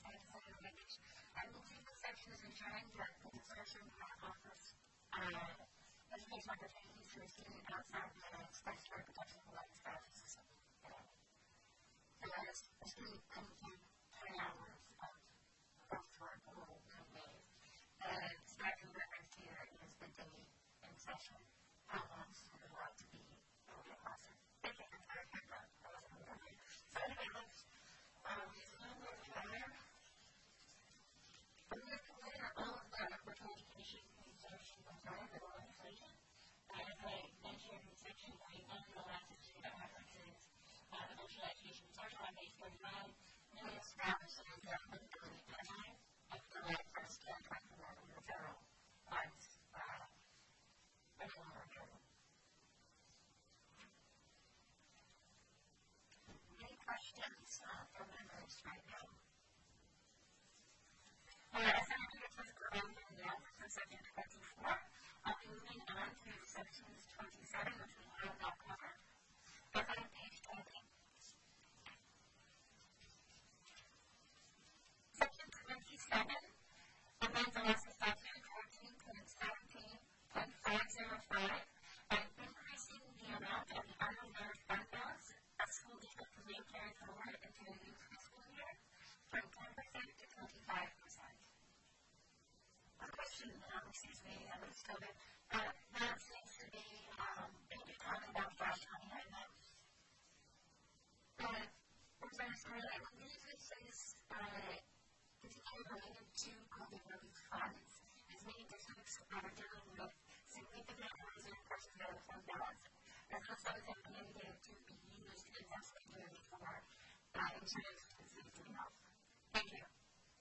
Speaker 4: I believe the section is ensuring that the insertion in our office, uh, education opportunities for students outside the United States for protection of life status. And that is the
Speaker 1: two complete three hours of coursework all in days. The striking difference here is the day in session. How long would it like to be in the classroom? Thank you for your feedback. That was important. So anyway, let's um, zoom in here. I'm going to consider all of the equitable education insertion component of the legislation. As I mentioned in section ninety-one, the last issue that references uh, the virtual education social on base thirty-nine, really establishes the applicability deadline of July first, twenty twenty-four in the federal funds. Uh, Any questions uh, from members right now? Uh, as I mentioned, this was provided in the office for section twenty-four. I'll be moving on to sections twenty-seven, which we have not covered. But on page twenty. Section twenty-seven amends Alaska Statute fourteen point seventeen point five oh five and increasing the amount of the unreserved fund balance a school district may carry forward into a new fiscal year from ten percent to twenty-five percent. A question, um, excuse me, I was told that uh, that seems to be um, maybe talking about flash money right now. But, I'm sorry, I believe this is uh, particularly related to COVID relief funds, as many districts are dealing with significant reserve versus their fund balance. As those funds have been mandated to be used investment for uh, insurance and safety and health. Thank you.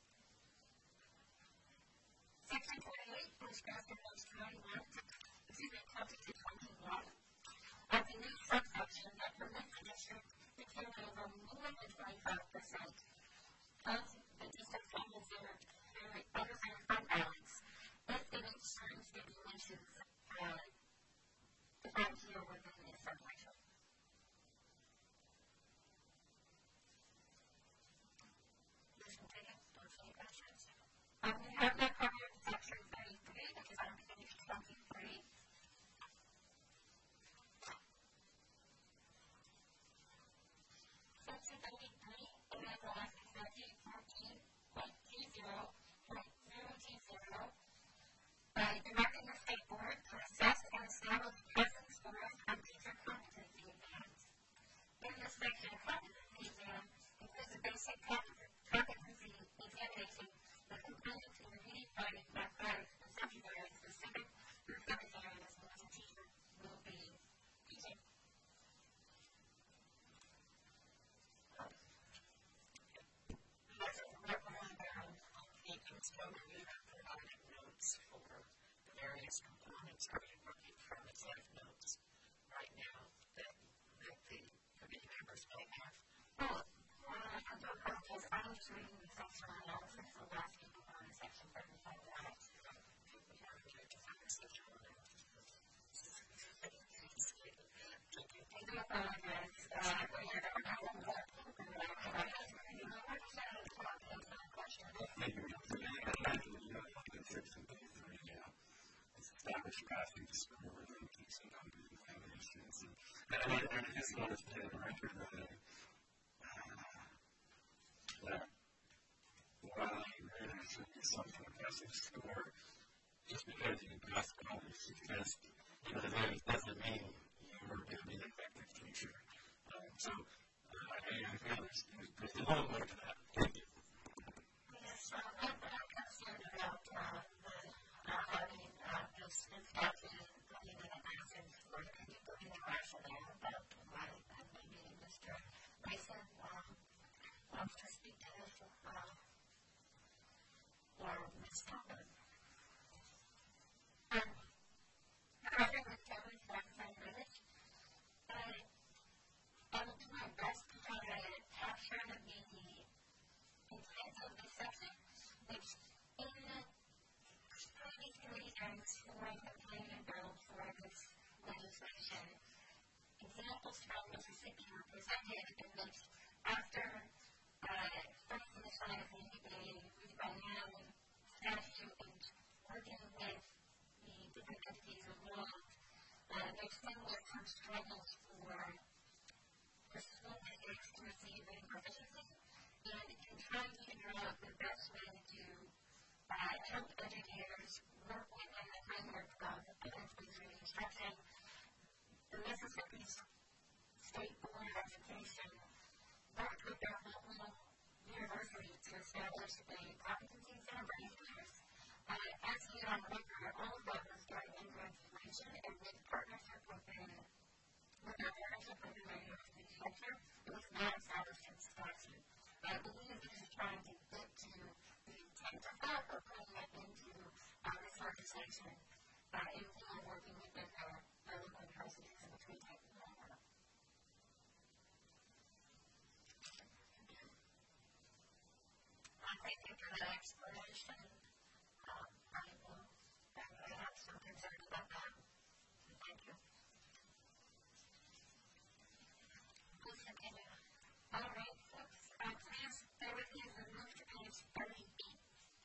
Speaker 1: Section twenty-eight was passed in page twenty-one, excuse me, twenty to twenty-one, as a new subsection that permits the district to carry over more than twenty-five percent of the district fund reserve unreserved fund balance if it meets certain stipulations uh, defined here within this subsection. Please continue. Don't see any questions. Um, we have that covered in section thirty-three, which is on page twenty-three. Section thirty-three amends Alaska Statute fourteen point two zero point zero two zero by directing the state board to assess and establish present scores on teacher competency exams. In this section, competency exam includes a basic competency examination that components in the reading, writing, mathematics, and subject area specific to the subject areas in which a teacher will be teaching. As a background, agents can review and provide notes for the various components. Are you looking for exact notes right now that, that the committee members may have? Well, uh, I do apologize. I was reading the section analysis of last week on section thirty-five. I do apologize. Uh, we have a problem with that.
Speaker 2: Establish passing score rankings and number examinations. And I mean, I just want to say the record that, that while you really should be something of passing score, just because you pass college suggests, you know, that doesn't mean you're going to be an effective teacher. Um, so, uh, I, I feel there's, there's a little more to that. Thank you.
Speaker 1: Yes, uh, I'm concerned about uh, the uh, having uh, this statute looking at a massive for people in the rationale about why uh, maybe Mister Mason um, wants to speak to this uh, or Miz Talbot. Um, I think the challenge that I'm with, uh, I will do my best to try to capture the intent of this section, which in the thirty-three and scoring the plan and bill for this legislation, examples from Mississippi were presented in which after uh, first initializing a refinance statute and working with the different entities involved, uh, there still was some struggles for the school districts to receive reading proficiency. help educators work within the framework of evidence-based reconstruction. The Mississippi State Board of Education worked with their local university to establish a competency center for educators. Uh, as you on record, all of that was done in graduation and with partnership within, with our partnership with the university sector. It was not established in statute. I believe this is trying to get to the intent of that or putting it into uh, this legislation uh, in lieu of working within our, our local universities in between time and time. Thank you for that explanation. Um, I will I have some concerns about that. Thank you. Please continue. All right, folks. Uh, please bear with me as we move to page thirty-eight.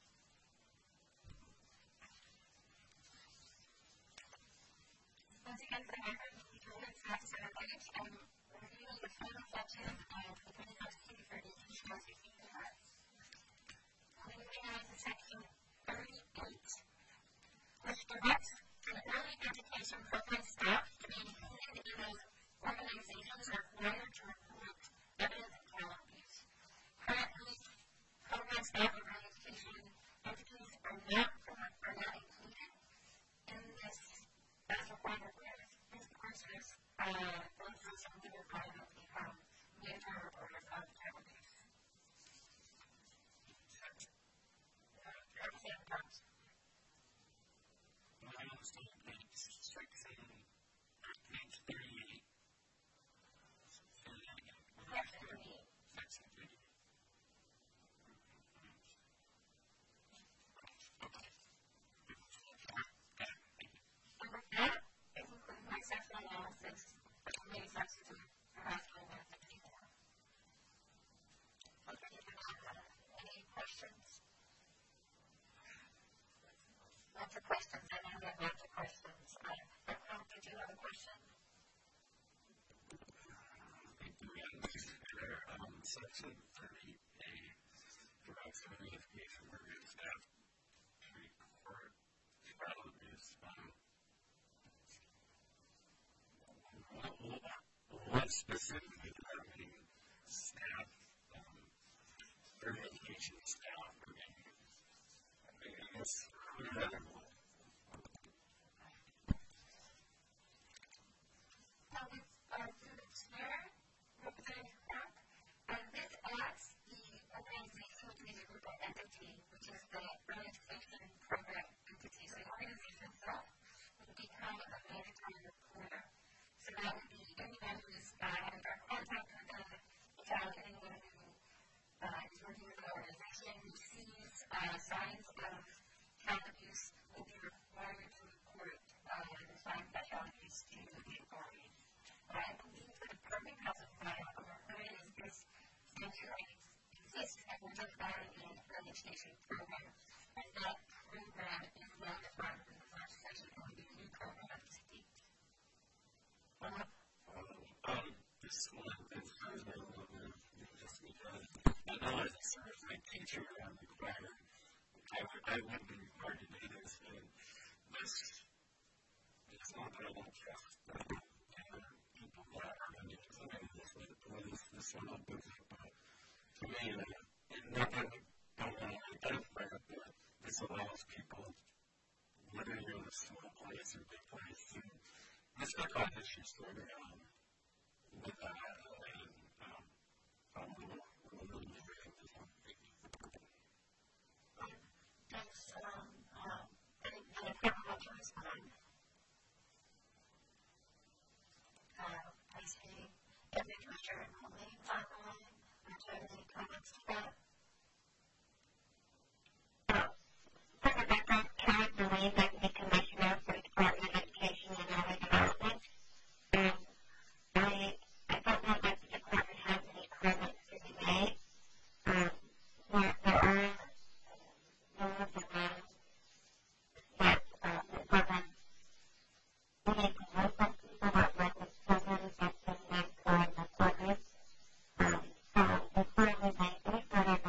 Speaker 1: Once again, for the record, we can always have to set our page and review the final section of the twenty twenty-two for education as we see it. Moving on to section thirty-eight, which directs the early education program staff to be included in those organizations required to report evidence of child abuse. Currently, program staff of early education entities are not, are not included in this as required with these courses, uh, those are some of the requirements become major reporters of child abuse.
Speaker 2: My understanding is section page thirty-eight.
Speaker 1: Section thirty-eight.
Speaker 2: Section thirty-eight. Okay.
Speaker 1: And with that, it concludes my section analysis of the main section of Hospital one sixty-four. Okay, any questions? Lots of questions. I know there are lots of questions. Uh, Echo, did you have a question?
Speaker 2: Thank you, Madam Um, section thirty-eight provides early education program staff to report child abuse. Um, what specifically do I mean staff, um, early education staff? I mean, I guess who does that involve?
Speaker 1: Well, it's uh, through the chair, Representative Clark, and this asks the organization to be a group of entity, which is the early education program entity. So the organization itself would become a mandatory reporter. So that would be anyone who is uh, having direct contact with them, the child, anyone who uh, is working with the organization, who sees uh, signs of child abuse, will be required to report uh, the signs of child abuse to the authority. I believe the department has a file of where is this sanctuary exists and we're just about in the early education program. And that program is well defined in the first section of the new program of the state.
Speaker 2: Uh, um, this one is sort of a little bit just because I know as a certified teacher, I'm required, I, I wouldn't be required to do this, and this is not that I don't trust uh, people that are going to be designing this with the police, this one I'll do it, but to me, uh, and not that I don't want to identify it, but this allows people, whether you're in a small place or big place, and this could cause issues later on with that, and um, I'm a little, a little bit of this one.
Speaker 1: Thanks, um, um, and the department to respond. Uh, I see every teacher in the lanes online. Are there any comments to that?
Speaker 5: For the record, Karen Delaney, I'm the Commissioner for the Department of Education and Early Development. Um, I, I don't know if the department has any comments to be made. Um, there, there are laws around that uh, the program, we need to work with people that work with children that's been meant for the program. Um, so before we make any further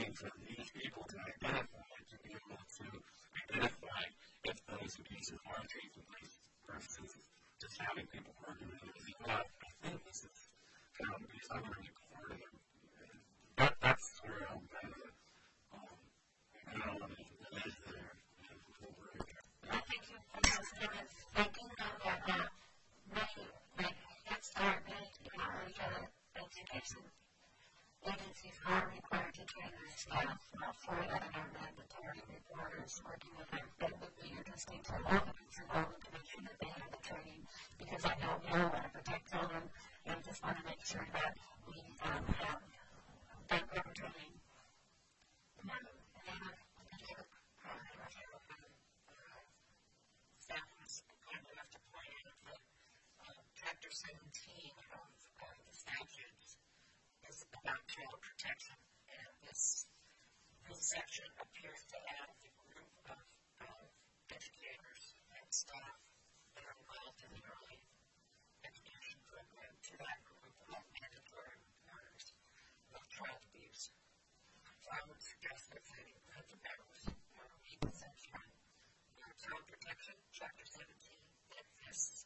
Speaker 2: way for these people to identify, to be able to identify if those abuses are taking place versus just having people arguing it as well. I think this is kind of because I'm going to be part of it. That, that's where I'm kind of, um, I don't know what it is there.
Speaker 3: I think you for those students, they do know that uh, many, like Head Start, many, you know, early childhood education agencies are required to train their staff uh, for that and are mandatory reporters working with them. It would be interesting to have evidence involved to make sure that they have the training, because I know we all want to protect children and just want to make sure that we um, have that proper training. And then, and then I think staff was kind enough to point out that uh, Chapter seventeen of uh, the statutes is about child protection, and this, this section appears to add the group of uh, educators and staff that are involved in the early education program to that group of mandatory reporters of child abuse. So I would suggest that the principals read the section on child protection, Chapter seventeen, that this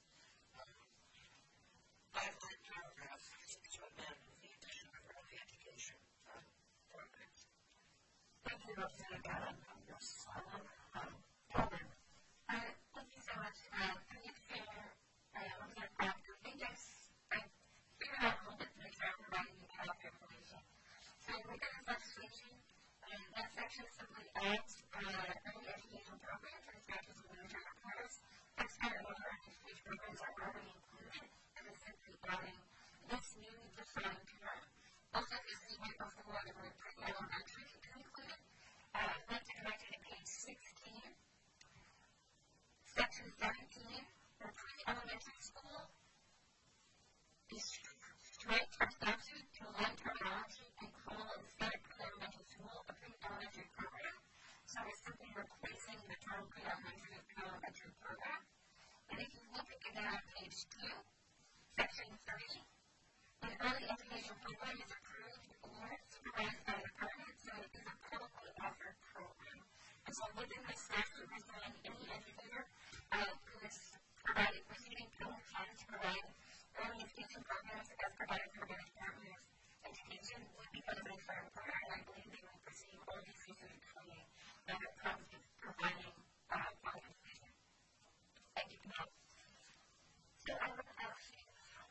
Speaker 3: five-line paragraph to amend the addition of early education um, programs. Thank you, Representative Allen, on this um, um, program.
Speaker 1: Uh, thank you so much. Uh, for you to share, uh, Representative Brown, I think I, I figured out a little bit to make sure I'm providing you correct information. So within this legislation, uh, that section simply adds uh, early education programs and statutes of military reporters. That's kind of what our education programs are already included. Simply adding this new defined term. Also, this is right before the word pre-elementary is included. Uh, that's corrected in page sixteen. Section seventeen, for pre-elementary school, is straight from statute to align terminology and call instead of pre-elementary school a pre-elementary program. So we're simply replacing the term pre-elementary with pre-elementary program. And if you look again on page two, Section thirty, an early education program is approved or supervised by the department, so it is a publicly offered program. And so within this statute, we're saying any educator uh, who is provided, receiving public funds to provide early education programs as provided for the Department of Education would be eligible for a reporter, and I believe they would receive all these specific training that comes with providing uh, public education. Thank you for that. So I would ask you,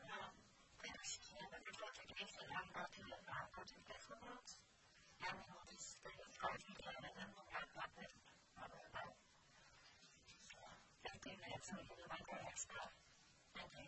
Speaker 1: education and go to the uh, go to the fiscal notes, and we will just bring as far as we can, and then we'll wrap up with probably about fifteen minutes, so we can move on to our next step. Thank you.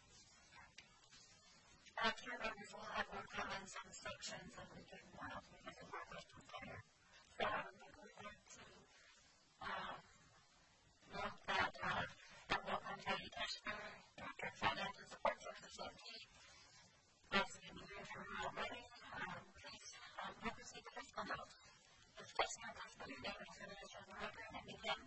Speaker 1: After members will have more comments on sections, and we can uh, we can have more questions later. So I would like to uh, note that uh, that welcome Jody Keshner, Director of Finance and Support Social Safety. As we move from already, um, please um, help us see the fiscal notes. The fiscal notes will be named as the Minister of the Record and begin.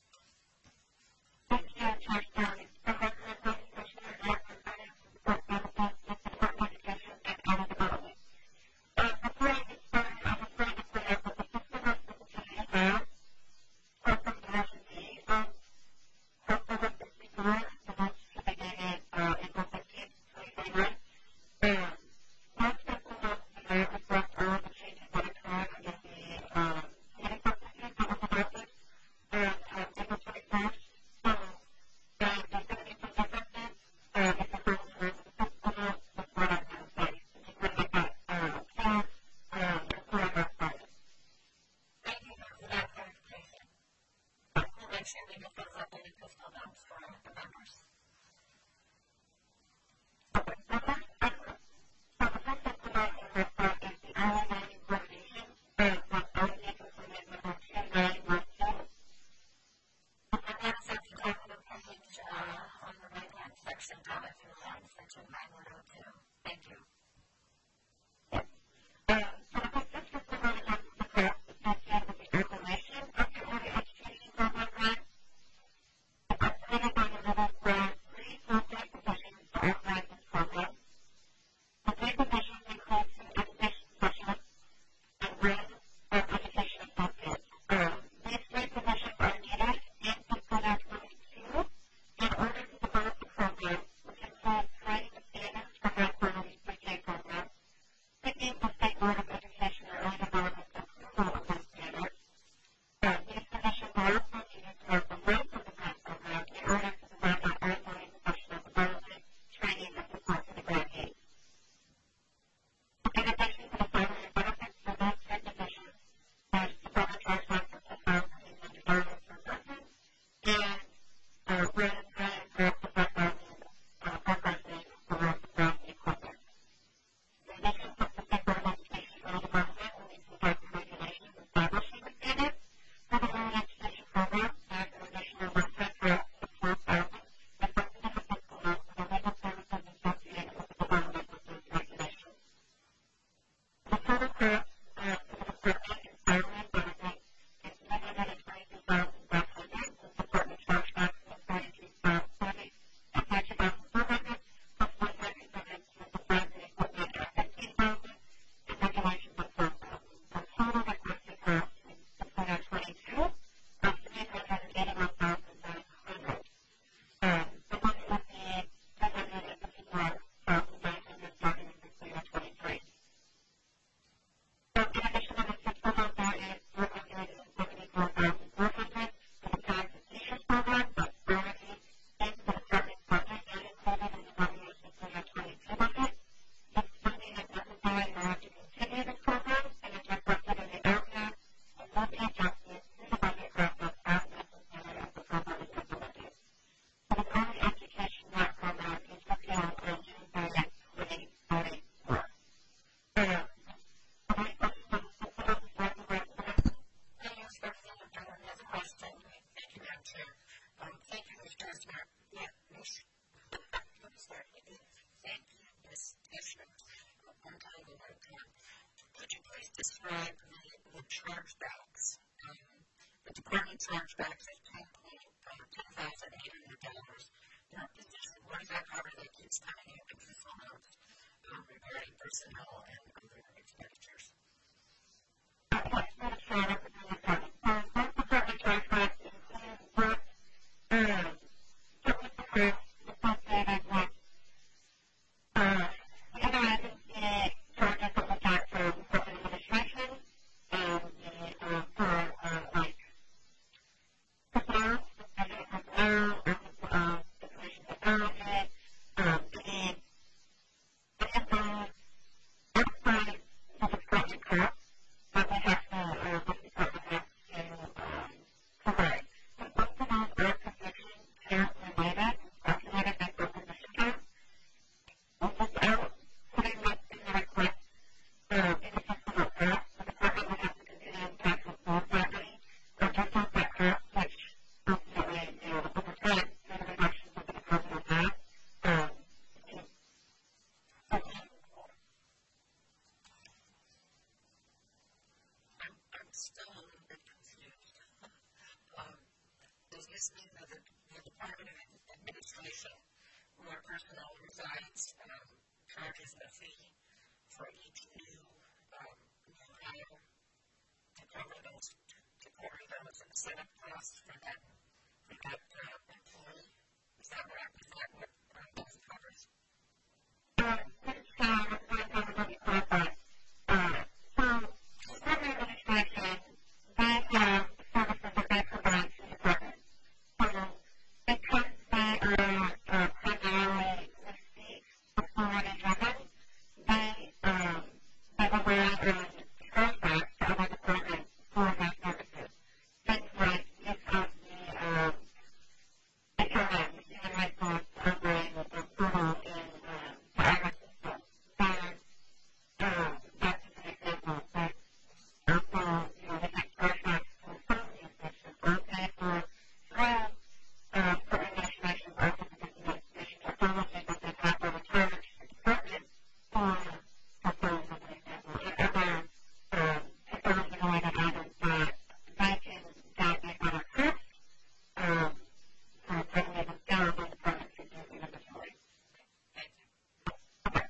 Speaker 5: Thank you, Chair Stone. The Record of Commissioner Director of Finance and Support Benefits and Support Education and County Development. Uh, before I get started, I just wanted to point out that the fiscal notes for the city of Mass, corporate capacity, um, corporate capacity, the notes to be dated uh, April fifteenth, twenty twenty-one. And most fiscal notes today reflect all of the changes that occurred under the uh, city processes that was adopted on uh, April twenty-first. So, uh, there's going to be some differences uh, if the first was the fiscal note before that was in place. I just want to make that uh, clear um, before I go further.
Speaker 3: Thank you for that clarification. We'll make sure we get those updated fiscal notes for the members.
Speaker 5: Okay, so first, excellent. So the first fiscal note in this part is the hourly wage coordination, and that already included number two nine one two.
Speaker 3: And that's at the top of the page uh, on the right-hand section, down at the line, section nine one oh two. Thank you.
Speaker 5: Yes. Um, so I think this fiscal note has to correct associated with the acclamation of the early education program grant.
Speaker 3: describe the, the chargebacks. Um, the department chargebacks of ten thousand eight hundred dollars. Your position, what does that cover that keeps coming up in this amount um, regarding personnel and other expenditures?
Speaker 5: Uh, yes, that is true. That's the department. So both department chargebacks include what um, technical costs associated with uh, the other agency charges that we got from corporate administration and the uh, for uh, like personnel, especially personnel, uh, information technology, um, the the info outside of the department costs that we have to, uh, this department has to um, provide. But most of those are position count related, documented by both position counts. Without putting this in the request um, in the system of cost, the department would have to continue to tax and forward that money or just off that cost, which ultimately, you know, over time, through the reductions that the department will have, um,
Speaker 3: I'm, I'm still a little bit confused. Um, does this mean that the, the Department of Administration, where personnel resides, um, charges a fee for each new, um, new hire to cover those, to cover those incentive costs for that, for that uh, employee? Is that right? Is that what um, this covers?
Speaker 5: Uh, let's uh, let's let me clarify. Uh, so, Department of Administration, they have services that they provide to the department. So, because they are uh, primarily receipt authority driven, they um, they rely on chargebacks to other departments for their services. Things like use of the um, H R M, Human Resource Program, or portal in uh, the I R S system. That, uh, that's an example. But also, you know, they get chargebacks for phone usage as well, paid for through uh, for administration, also because of administration technology that they have over time to the department for for phones as an example, and other um, technology-related items that they can that they have a cost um, for bringing them down on the department to use inventory.
Speaker 3: Thank you.
Speaker 5: Okay.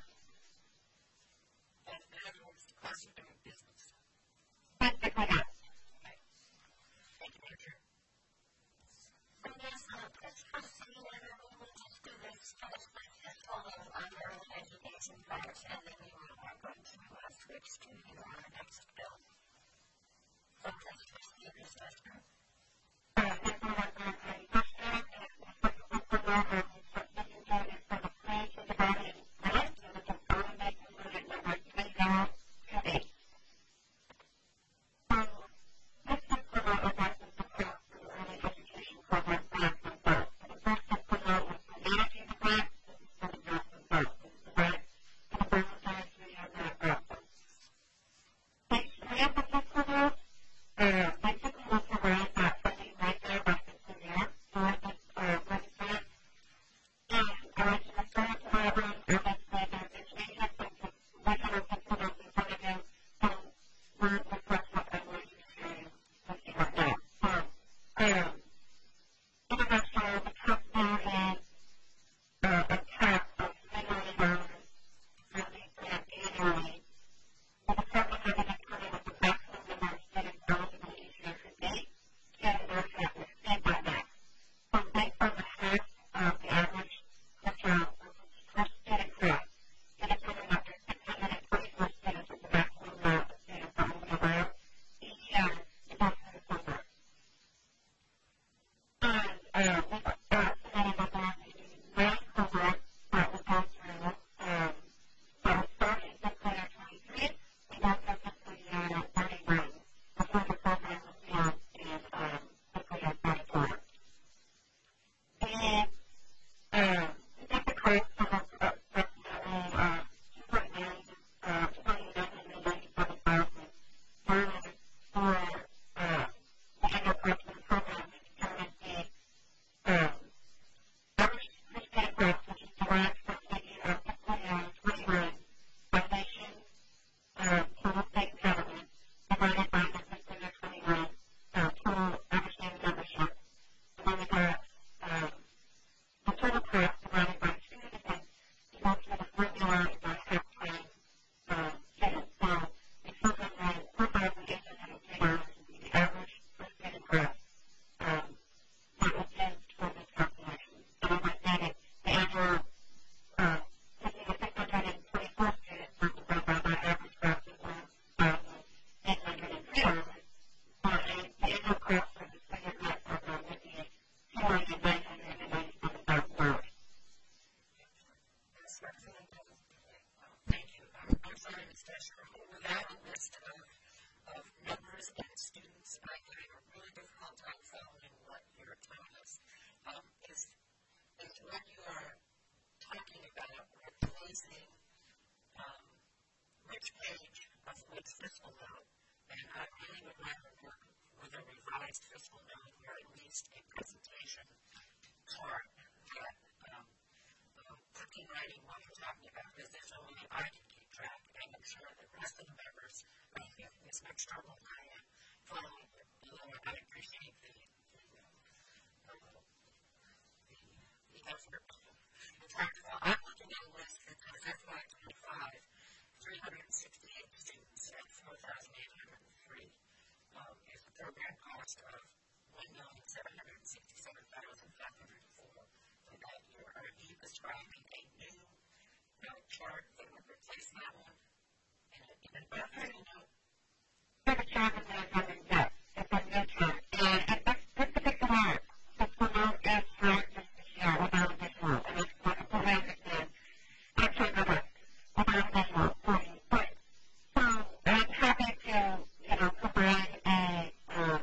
Speaker 3: And in other words, the cost of doing business.
Speaker 5: Basically, yes.
Speaker 3: Thank you, Madam Chair.
Speaker 1: And yes, uh, it's possible that we will just do this just like this, although on the early education part, and then we will are going to uh, switch to you know, our next bill. So let's just do this first now.
Speaker 5: Uh, this one was on the first unit, and the second one for the other, so this is going to for the play to the body right, and we can only make the unit number three zero two eight. So, this supplemental is actually support for the early education program grant from birth. So the first supplemental was for managing the grant, this is for the grant from birth. This is the grant for the voluntary three-year grant process. Page three of the supplemental, uh, basically will provide
Speaker 3: of numbers and students. I'm having a really difficult time following what you're telling us. Um, is, is when you are talking about replacing um, which page of which fiscal note, and I really would like to work with a revised fiscal note or at least a presentation chart that um, um, puts in writing what you're talking about, because there's no way I can keep track, and I'm sure the rest of the members are having as much trouble as I am following it. You know, I appreciate the, the, uh, the, the effort. In fact, I'm looking at a list that says F Y twenty-five, three hundred sixty-eight students at four thousand eight hundred three um, is the program cost of one million seven hundred sixty-seven thousand five hundred four for that year. Are you describing a new note chart that would replace that one? In a, in a better note?
Speaker 5: Never chart is not something that it's a new chart. And this, this particular fiscal note is not just this year without this month. And it's not what I understand. I can't go back without this month. Um, but, so I'm happy to, you know, provide a, um,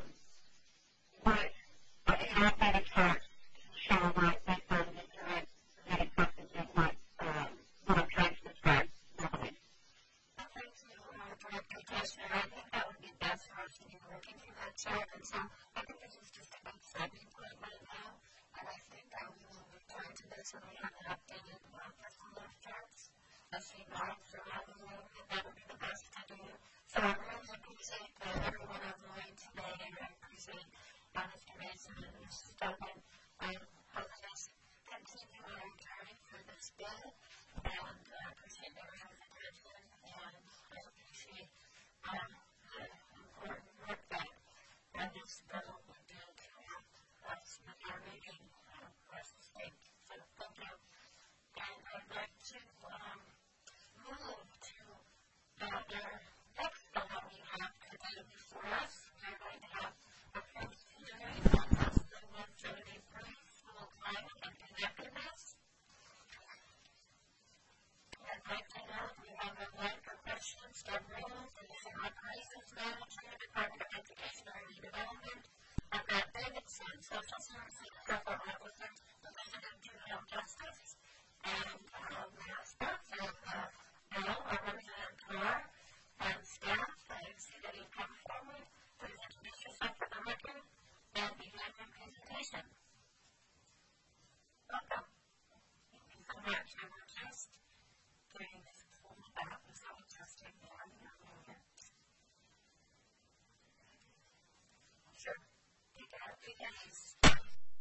Speaker 5: what, an outdated chart to show what based on the current genetic substances, what, um, what I'm trying to describe locally.
Speaker 1: Thank you, uh, Director Kessler. I think that would be best for us to be working through that chart. And so I think this is just a good starting point right now. And I think uh, we will return to this when we have an updated uh, fiscal note charts as we ride throughout the year. And that would be the best to do. So I really appreciate uh, everyone online today, and I appreciate uh, Mister Mason and Mister Stokman. I hope this continue our journey for this bill, and I uh, appreciate everyone's attention, and I appreciate um, the important work that uh, this bill will do to help us with our meeting uh, across the state. So thank you. And I'd like to um, move to uh, our next bill that we have today before us. We're going to have a first hearing on House Bill one seventy-three, School Climate and Connectedness. I'd like to know if we have a like or questions, Deb Reynolds, the Mission Operations Manager, Department of Education and Redevelopment. I've got Davidson, Social Services, Federal Officer, Division of Juvenile Justice, and um, staff, and uh, now our Representative Carr and staff. I see that you've come forward. Please introduce yourself for the record and begin your presentation. Welcome. Thank you so much. I will just getting this pulled out, so I'll just take that in a moment. Sure. Take it out, take it out.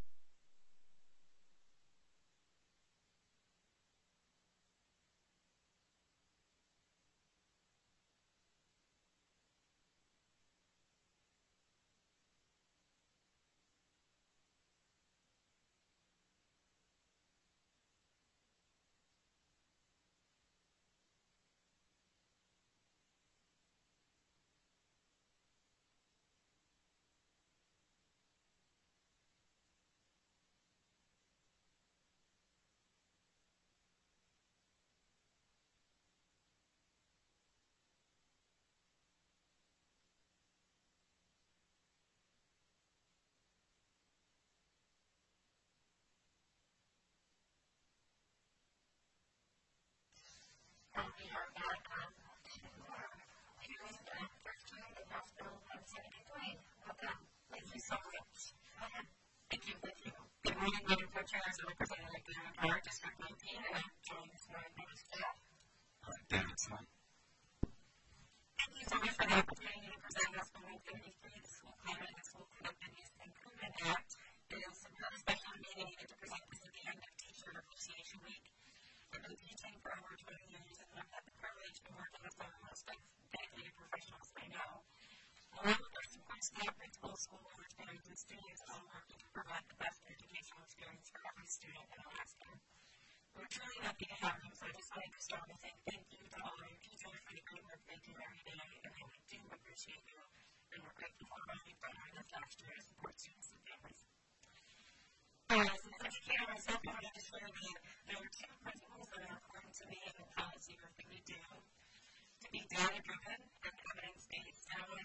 Speaker 1: And we are back on to our hearing and first hearing of House Bill one seventy-three. Welcome. Thank you so much. Go ahead. Thank you. Thank you. Good morning, Madam Co-Chair. As a representative of Gary Carr, District nineteen, and I'm joined this morning by the staff.
Speaker 2: Davidson.
Speaker 1: Thank you so much for the opportunity to present House Bill one seventy-three, the School Climate and School Connectedness Improvement Act. It is another special meeting needed to present this at the end of Teacher Appreciation Week. I've been teaching for over twenty years, and I've had the privilege to work with some of the most dedicated professionals I know. Along with our support staff, principals, school boards, parents, and students, all working to provide the best educational experience for every student in Alaska. We're truly lucky to have them, so I just wanted to start by saying thank you to all of your teachers for the great work they do every day, and I do appreciate you, and we're grateful for all you've done over this last year to support students and families. As an educator myself, I wanted to share that there are two principles that are important to me in the policy work that we do: to be data-driven and evidence-based. And I want to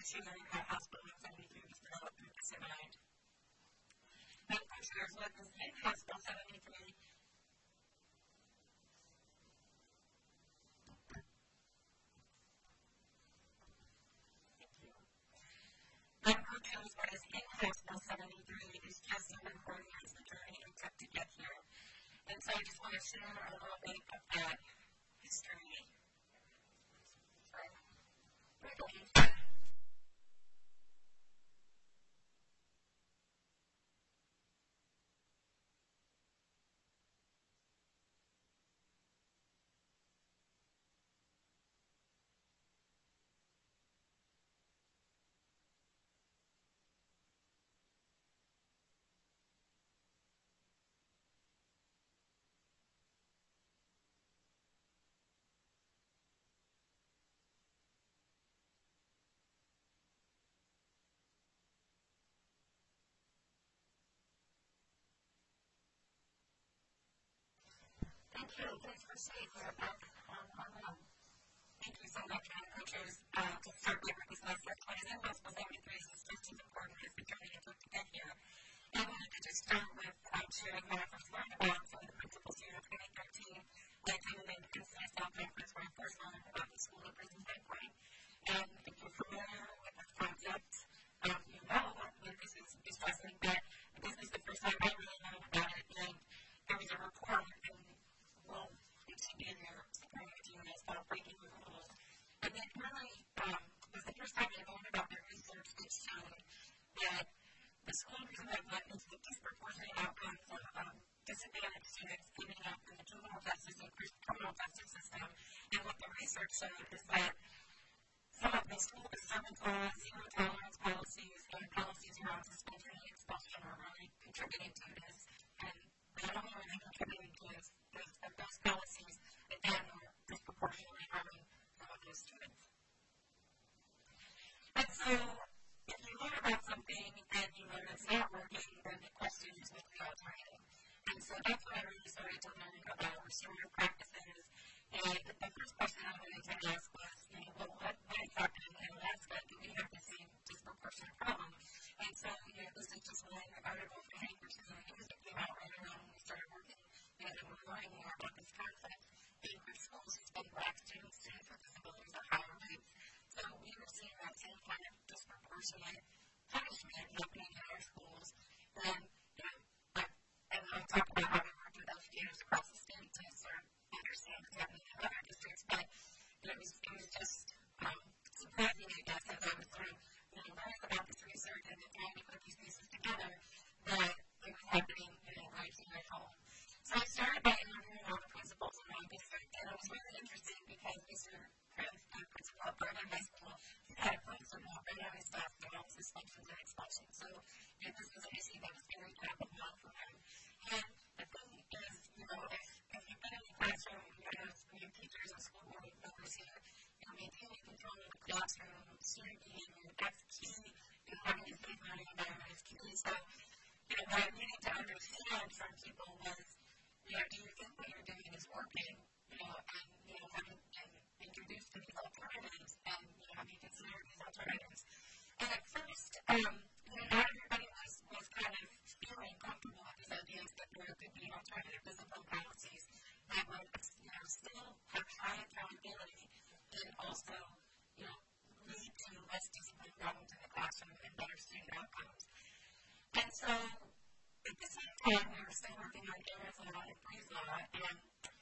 Speaker 3: issue at Hospital one seventy-three was developed through this amount. And commissioners, what is in Hospital seventy-three And commissioners, what is in Hospital seventy-three is just as important as the journey it took to get here. And so I just want to share a little bit of that history. So, we're going to Thank you. Thanks for saying that back on online. Thank you so much, Madam Coaches. Uh, to start with this message, what is in Hospital seventy-three is just as important as the journey it took to get here. And I wanted to just start with um, sharing what I first learned about some of the principles here in twenty thirteen. I attended an N C S L conference where I first learned about the School of Prison Banqueting. And if you're familiar with this concept, um, you know that this is distressing, but this is the first time I really learned about it. And there was a report, and well, it should be in your security unit about breaking the rules. And it really um, was the first time I learned about the research that showed that the school prison banquet is the disproportionate outcomes of um, disadvantaged students ending up in the juvenile justice and criminal justice system. And what the research showed is that some of the school disturbance laws, zero tolerance policies, and policies around suspension and expulsion are really contributing to this. And not only are they contributing to this, those, those policies, again, are disproportionately harming some of those students. And so, if you learn about something and you learn it's not working, then the question is what's the alternative? And so that's when I really started to learn about restorative practices. And the first question I wanted to ask was, you know, well, what, what is happening in Alaska? Do we have the same disproportionate problem? And so, you know, this is just one article from Hank, which is in the news that came out right around when we started working, you know, and we're learning more about this concept. Baker schools suspend black students, students with disabilities at higher rates. So we were seeing that same kind of disproportionate punishment happening in our schools. And, you know, I, and I talked about how we worked with educators across the state to sort of understand what's happening in other districts, but you know, it, was, it was just um, surprising, I guess, as I was sort of you know, learning about this research and trying to put these pieces together, that it was happening you know, right here at home. So I started by interviewing all the principals in my district, and it was really interesting because Mister Prince, the principal of Bergen High School, he had a place to walk right on his desk about suspensions and expulsions. So you know, this was an issue that was very top of mind for him. And the thing is, you know, if, if you've been in the classroom, you know, you have teachers and school board members here, you know, maintaining control of the classroom, student behavior, that's key. You know, having a safe learning environment is key. So, you know, what I needed to understand from people was, you know, do you think what you're doing is working? You know, and, you know, have you been introduced to these alternatives? And, you know, have you considered these alternatives? And at first, um, you know, not everybody was, was kind of feeling comfortable with these ideas that there could be alternative discipline policies that would, you know, still have high accountability and also, you know, lead to less discipline problems in the classroom and better student outcomes. And so, at the same time, we were still working on Ayers Law and Breeze Law, and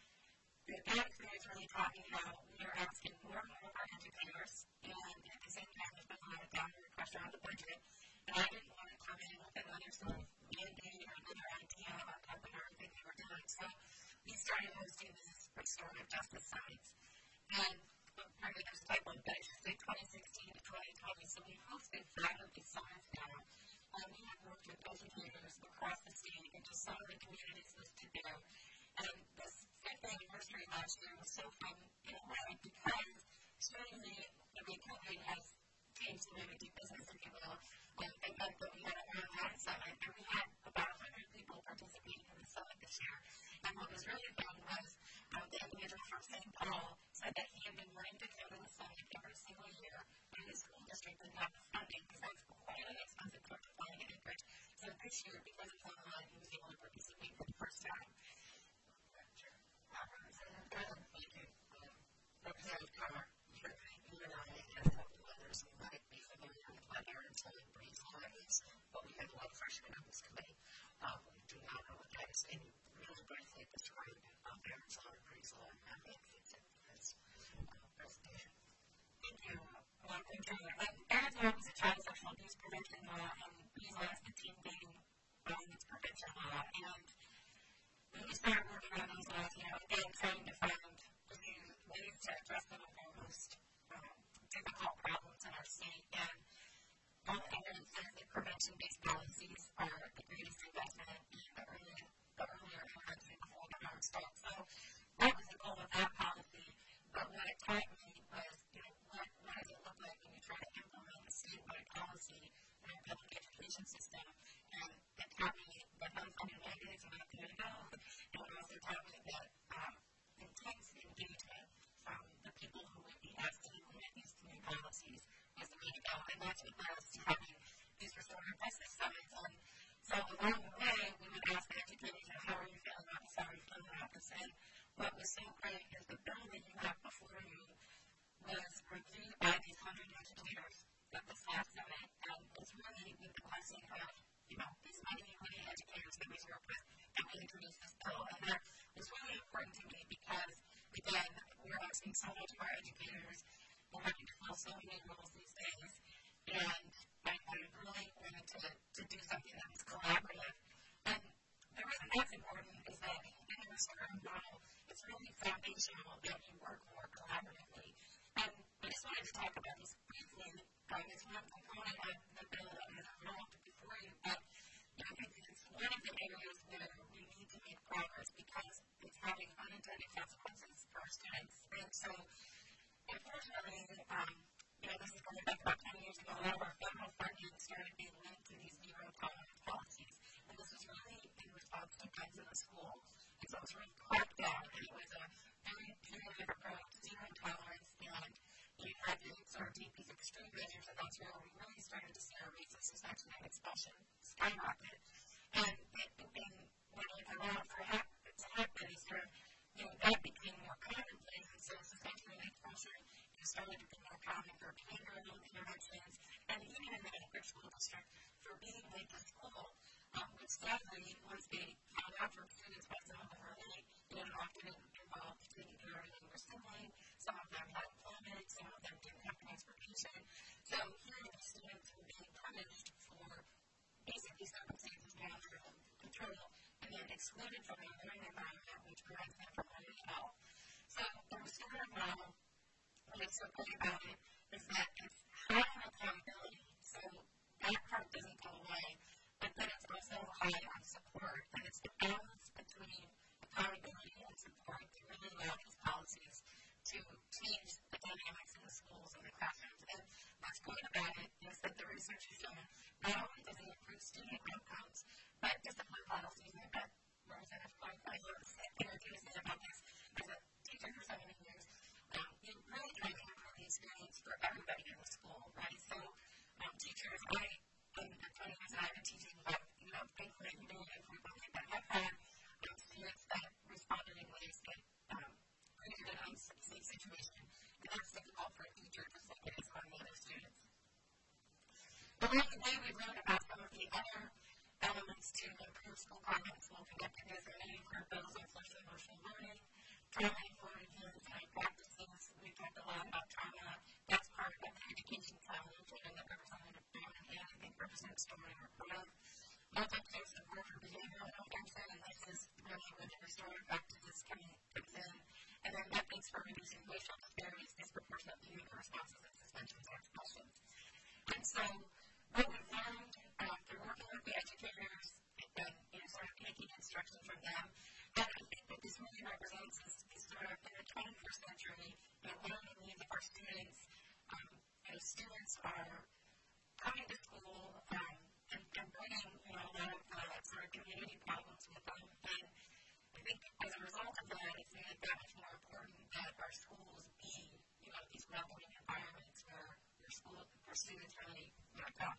Speaker 3: the that experience really taught me how we are asking more and more of our educators, and at the same time, there's been a lot of downward pressure on the budget, and I didn't want to come in with another sort of mandate or another idea on top of everything we were doing. So, we started hosting these restorative justice summits, and probably there's a type one, but I should say twenty sixteen to twenty twenty, so we hosted five of these summits now. Um, we have worked with educators across the state into some of the communities listed there. And this fifth anniversary last year was so fun in a way because certainly the COVID has changed the way we do business, if you will. Um, and meant that we had an online summit, and we had about one hundred people participating in the summit this year. And what was really fun was um, the individual from Saint Paul said that he had been wanting to come to the summit every single year, and his school district didn't have the
Speaker 4: education system, and it taught me that unfunded mandates are not the way to go. And it also taught me that um, intense engagement from the people who would be asked to implement these new policies was the way to go. And that's what led us to having these restorative justice summits. And so along the way, we would ask the educators, you know, how are you feeling about this? How are you feeling about this? And what was so great is the bill that you have before you was reviewed by these hundred educators at this last summit. And it's really with the blessing of, you know, these many, many educators that we work with that we introduced this bill. And that was really important to me because, again, we're asking so much of our educators. We're having to fill so many roles these days. And I, I really wanted to, to do something that was collaborative. And the reason that's important is that in a restorative model, it's really foundational that you work more collaboratively. And I just wanted to talk about this briefly. Um, it's one component of the bill that has developed before you, but you know, it's one of the areas where we need to make progress because it's having unintended consequences for our students. And so, unfortunately, um, you know, this is going back about ten years ago, a lot of our federal funding started being linked to these zero tolerance policies. And this was really in response to guns in the school. And so it was really cracked down, and it was a very punitive approach, zero tolerance, and you had to sort of take these extreme measures, and that's where we really started to see our racist suspension and expulsion skyrocket. And it, and when it allowed for it to happen, it sort of, you know, that became more commonplace, and so suspension and expulsion started to be more common for behavioral interventions, and even in the Anchorage School District for being late to school, um, which sadly was a found out from students by some of them were late, and often involved taking care of a younger sibling. Some of them had employment, some of them didn't have transportation. So here these students were being punished for basically circumstances beyond their own control, and then excluded from their learning environment, which prevents them from learning at all. So the restorative model, what is so good about it is that it's high on accountability, so that part doesn't go away, but then it's also high on support, and it's the balance between accountability and support to really allow these policies to change the dynamics in the schools and the classrooms. And what's good about it is that the research has shown not only does it improve student outcomes, but discipline policies, and I bet Rosanna I learned to say about this as a teacher for so many years. Um, you really try to improve the experience for everybody in the school, right? So, um, teachers, I, in the twenty years that I've been teaching, but, you know, thankfully, you know, everybody that I've had um, students that responded in ways that um, created an unsafe situation. And that's difficult for a teacher to say it is on the other students. Along the way, we learned about some of the other elements to improve school climate and school connectedness, and many of our bills on social and emotional learning, trauma-informed design practices. We talked a lot about trauma. That's part of the education challenge, and that Representative Brown and I think represents Story or Promote. Multi-place support for behavioral intervention, and this is really where the restorative practices coming in. And then methods for reducing racial disparities, disproportionate behavior responses, and suspensions or expulsions. And so, what we've learned uh, through working with the educators and, you know, sort of taking instruction from them, and I think that this really represents is, is sort of in the twenty-first century, you know, one of the needs of our students. Um, you know, students are coming to school um, and, and bringing, you know, a lot of uh, sort of community problems with them. And I think as a result of that, it's made it that much more important that our schools be, you know, these welcoming environments where your school, where students really, you know, come.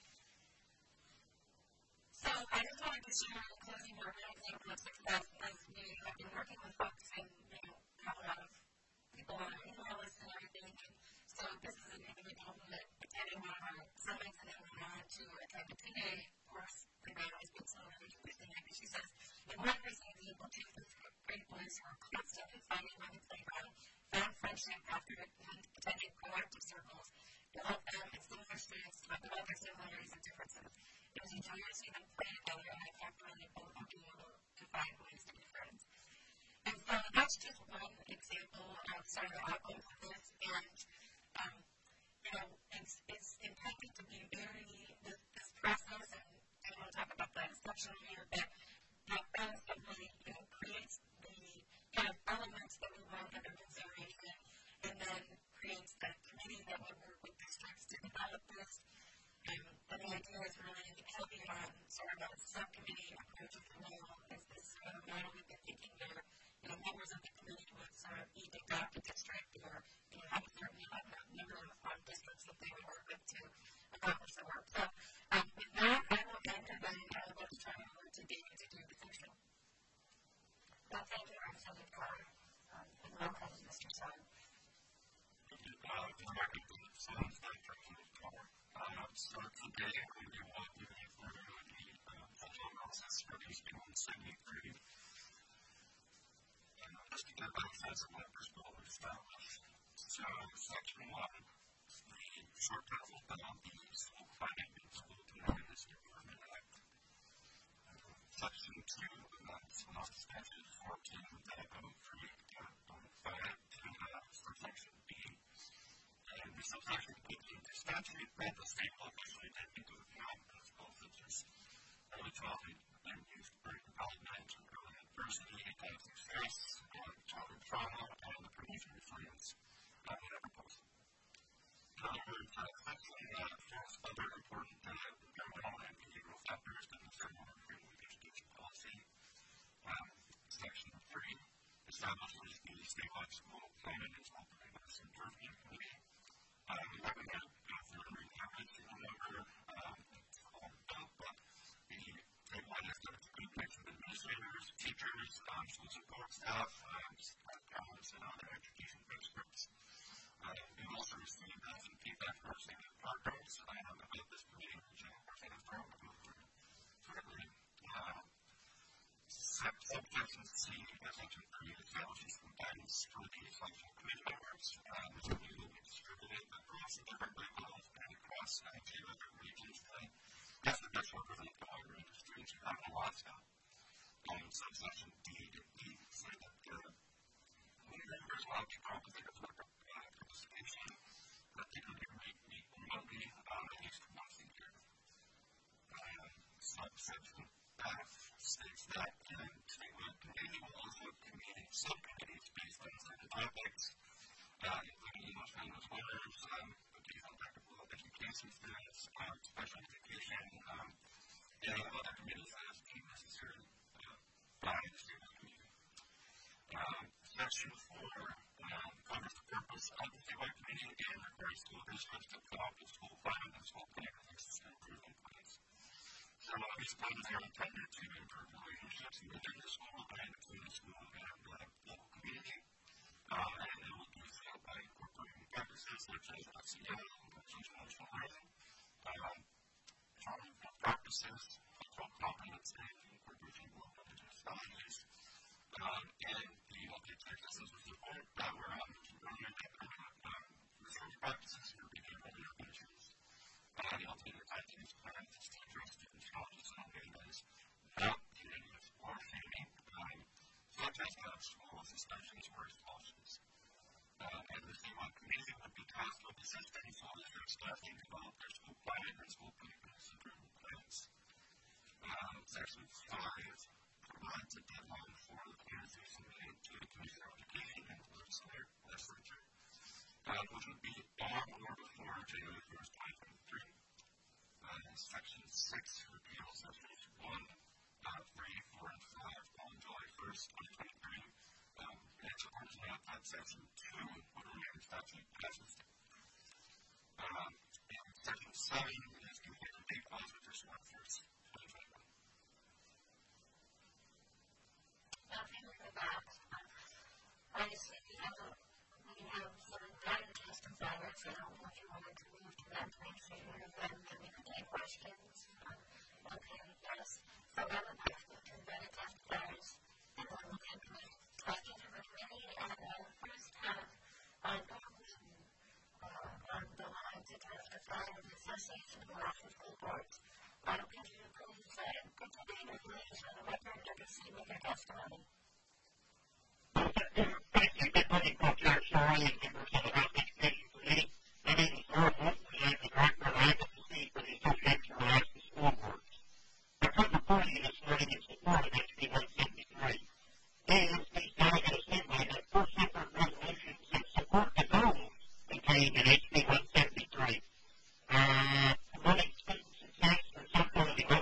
Speaker 4: So I just wanted to share in closing our real example of success as we have been working with folks and, you know, have a lot of people on our email list and everything. And so this is an individual that attended one of our summits and then went on to attend a two-day course. The guy has been so interesting. She says, in one recent example, two great boys who were constantly fighting on the playground found friendship after attending proactive circles to help them and similar students talk about their similarities and differences. It was enjoyable to see them play together, and I kept really both of being able to find ways to be friends. And so that's just one example of sort of the outcomes of this. And, um, you know, it's, it's intended to be very, this, this process, and I don't want to talk about that section here, but that relatively, you know, creates the kind of elements that we want under consideration, and then creates the committee that would work with districts to develop this. Um, and the idea is really looking at sort of a subcommittee approach of the meal is this sort of model we've been thinking where, you know, members of the committee would sort of each adopt a district or, you know, have a certain number of um, districts that they would work with to accomplish the work. So um, with that, I will end and then I will just turn it over to David to do the function.
Speaker 1: Well, thank you, Representative Carter, um, and welcome, Mister Sun.
Speaker 2: Thank you. Uh, the record sounds like Representative Carter. Uh, so today, we will walk you through the uh, functional analysis for these one seventy-three. Uh, just to get a sense of what this bill is established. So, Section one, the short title about the School Planning and School Communities Improvement Act. Uh, Section two, about School Statute fourteen, that I will create on five to subsection B. And the subsection B in the statute that the state will actually take into account as both such as early childhood and youth development, early adversity, and success, and childhood trauma, and the prevention of resilience uh, in every post. However, uh, section uh, has other important uh, environmental and behavioral factors that concern our freedom of education policy. Um, section three establishes the statewide school planning and school preparedness improvement committee. Uh, we recommend auxiliary habits in the number. Um, it's called DOPA. The statewide has done a good mix of administrators, teachers, um, school support staff, um, parents, and other education experts. Uh, we've also received uh, some feedback from our state partners um, about this committee, which I'm going to throw over shortly. Uh, Subsection C, section three, establishes some guidance for the selection committee members, um, which will be distributed across the different levels and across uh, geographic regions. That's the best representative of our industries who have a lot of. Um, subsection D to E say that the committee members will be compensated for uh, participation, that they can meet remotely uh, at least once a year. Uh, subsection F states that the statewide committee will also convene subcommittees based on certain topics, uh, including English language learners, um, vocational technical education students, um, special education, um, and other committees as deemed necessary uh, by the statewide committee. Um, section four um, covers the purpose of the statewide committee and requires school districts to adopt the school planning and school planning improvement plans. So uh, these plans are intended to improve relationships within the school and between the school and the local community. Uh, and it will do so by incorporating practices such as S E L, social emotional learning, um, common practices, cultural competence, and incorporation of local indigenous values. Um, and the objective is to support that we're on learning um, research practices for behavioral interventions. Uh, the ultimate attachment is planned to address different challenges and areas without negative or shaming, um, such as uh, school suspensions or expulsions. Uh, and the statewide committee would be tasked with assisting school district staff to develop their school planning and school preparedness improvement plans. Um, section five provides a deadline for the plans to be submitted to the Commission on Education and the legislature, uh, which would be on or before January first, twenty twenty-three. Uh, section six repeals sections one, uh, three, four, and five on July first, twenty twenty-three. Um, and it's important to note that section two would remain in statute passes. Um, and section seven is the later date clause for July first, twenty twenty-one.
Speaker 1: Well, thank you for that. Obviously, we have, a, we have some guidance systems out, so I don't know if you wanted to move to that point sooner, then we can take questions. Um, okay, yes. So we have a password to the test players, and then we can make questions from the committee, and uh, first have uh, Dalton uh, on the line to testify with the Association of Alaska School Boards. Why don't you please uh, put the name and please for the record to proceed with your testimony?
Speaker 5: Thank you. Good morning, Doctor Sorry, and members of the House Education Committee. My name is Laura Wolf, and I'm the Director of Advocacy for the Association of Alaska School Boards. I come before you this morning in support of H B one seventy-three. A A S B's Delegate Assembly had four separate resolutions that support the goals contained in H B one seventy-three. Uh, promoting student success for self-quality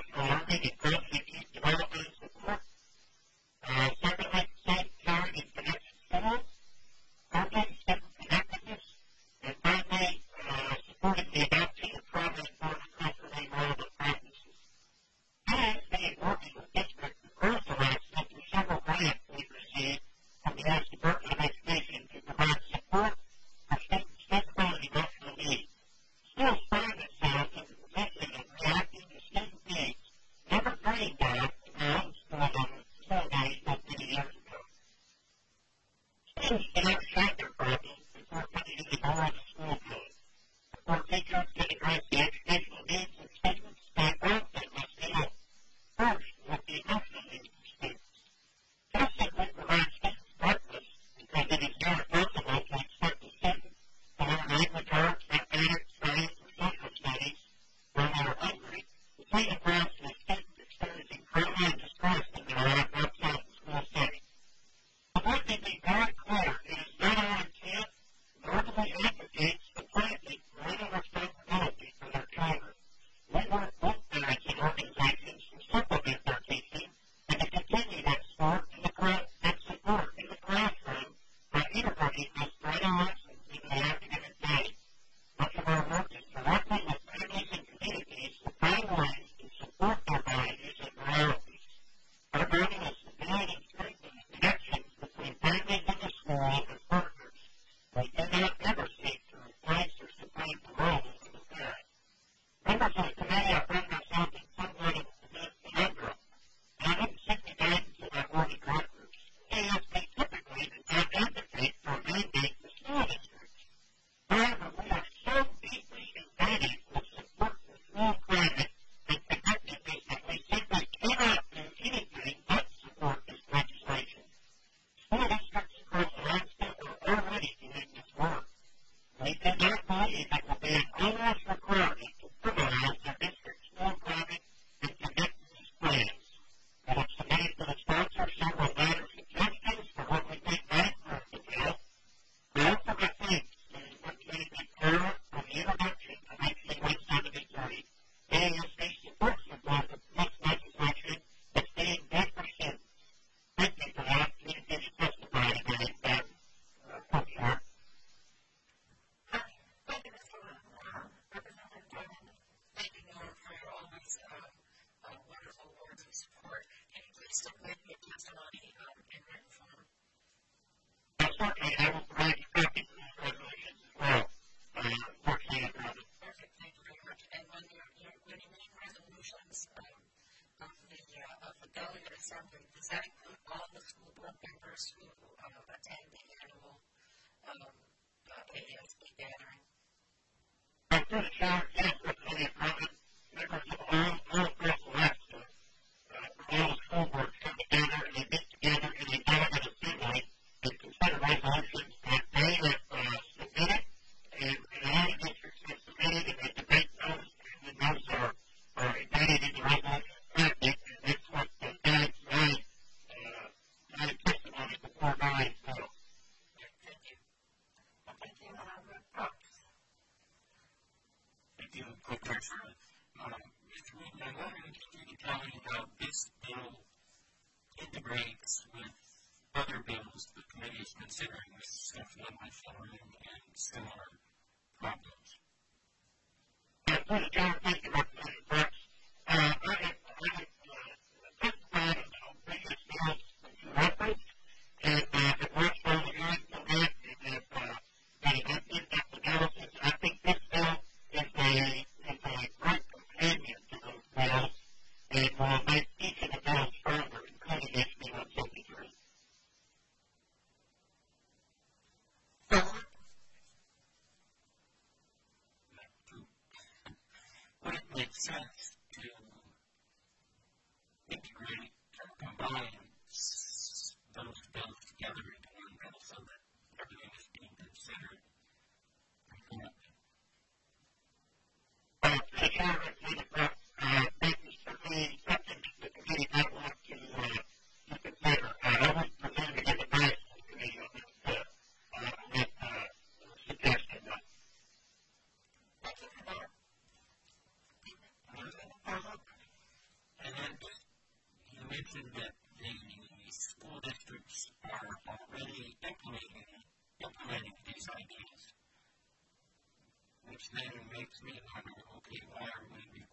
Speaker 2: Then makes me wonder, okay,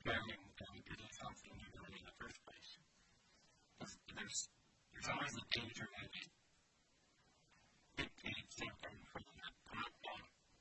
Speaker 2: preparing them to do something to do in the first place. There's, there's always a danger that it dictates something from the top down.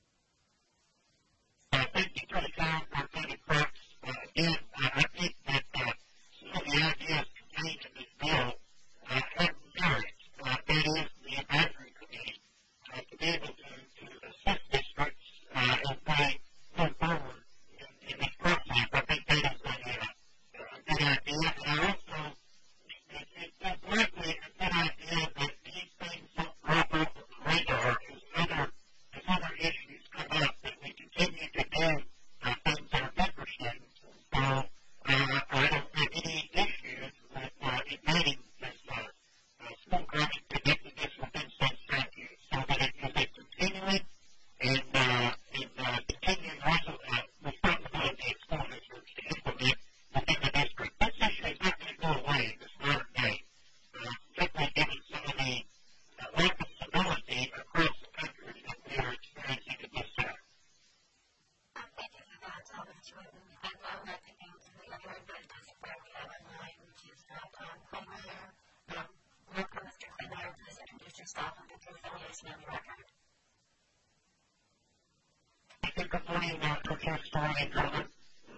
Speaker 5: I think you put it down on many facts. Uh, again, uh, I think that uh, some of the ideas contained in this bill uh, have merit. Uh, that is the advisory committee uh, to be able to, to assist districts uh, as they move forward in, in this process. I think that is a, uh, a good idea. And also, it, it, it's likely a good idea that these things don't drop off of the radar as other, as other issues come up, that we continue to do uh, things that are interesting. So uh, I don't have any issues with uh, admitting this uh, uh, school government connecting this within state statute, so that it is a continuing and, uh, and uh, continuing also uh, responsibility of school districts to implement within the district. This issue is not going to go away in this modern day, uh, particularly given some of the uh, lack of stability across the country that we are experiencing at this time.
Speaker 4: Thank you for that, Thomas Witten. And I would like to thank the other inventors that we have online, which is uh, Tom Kleinmeyer. Um, welcome, Mister Kleinmeyer. Please introduce yourself and put your affiliation on the record.
Speaker 5: I think good morning, uh, Professor Story and Gentlemen.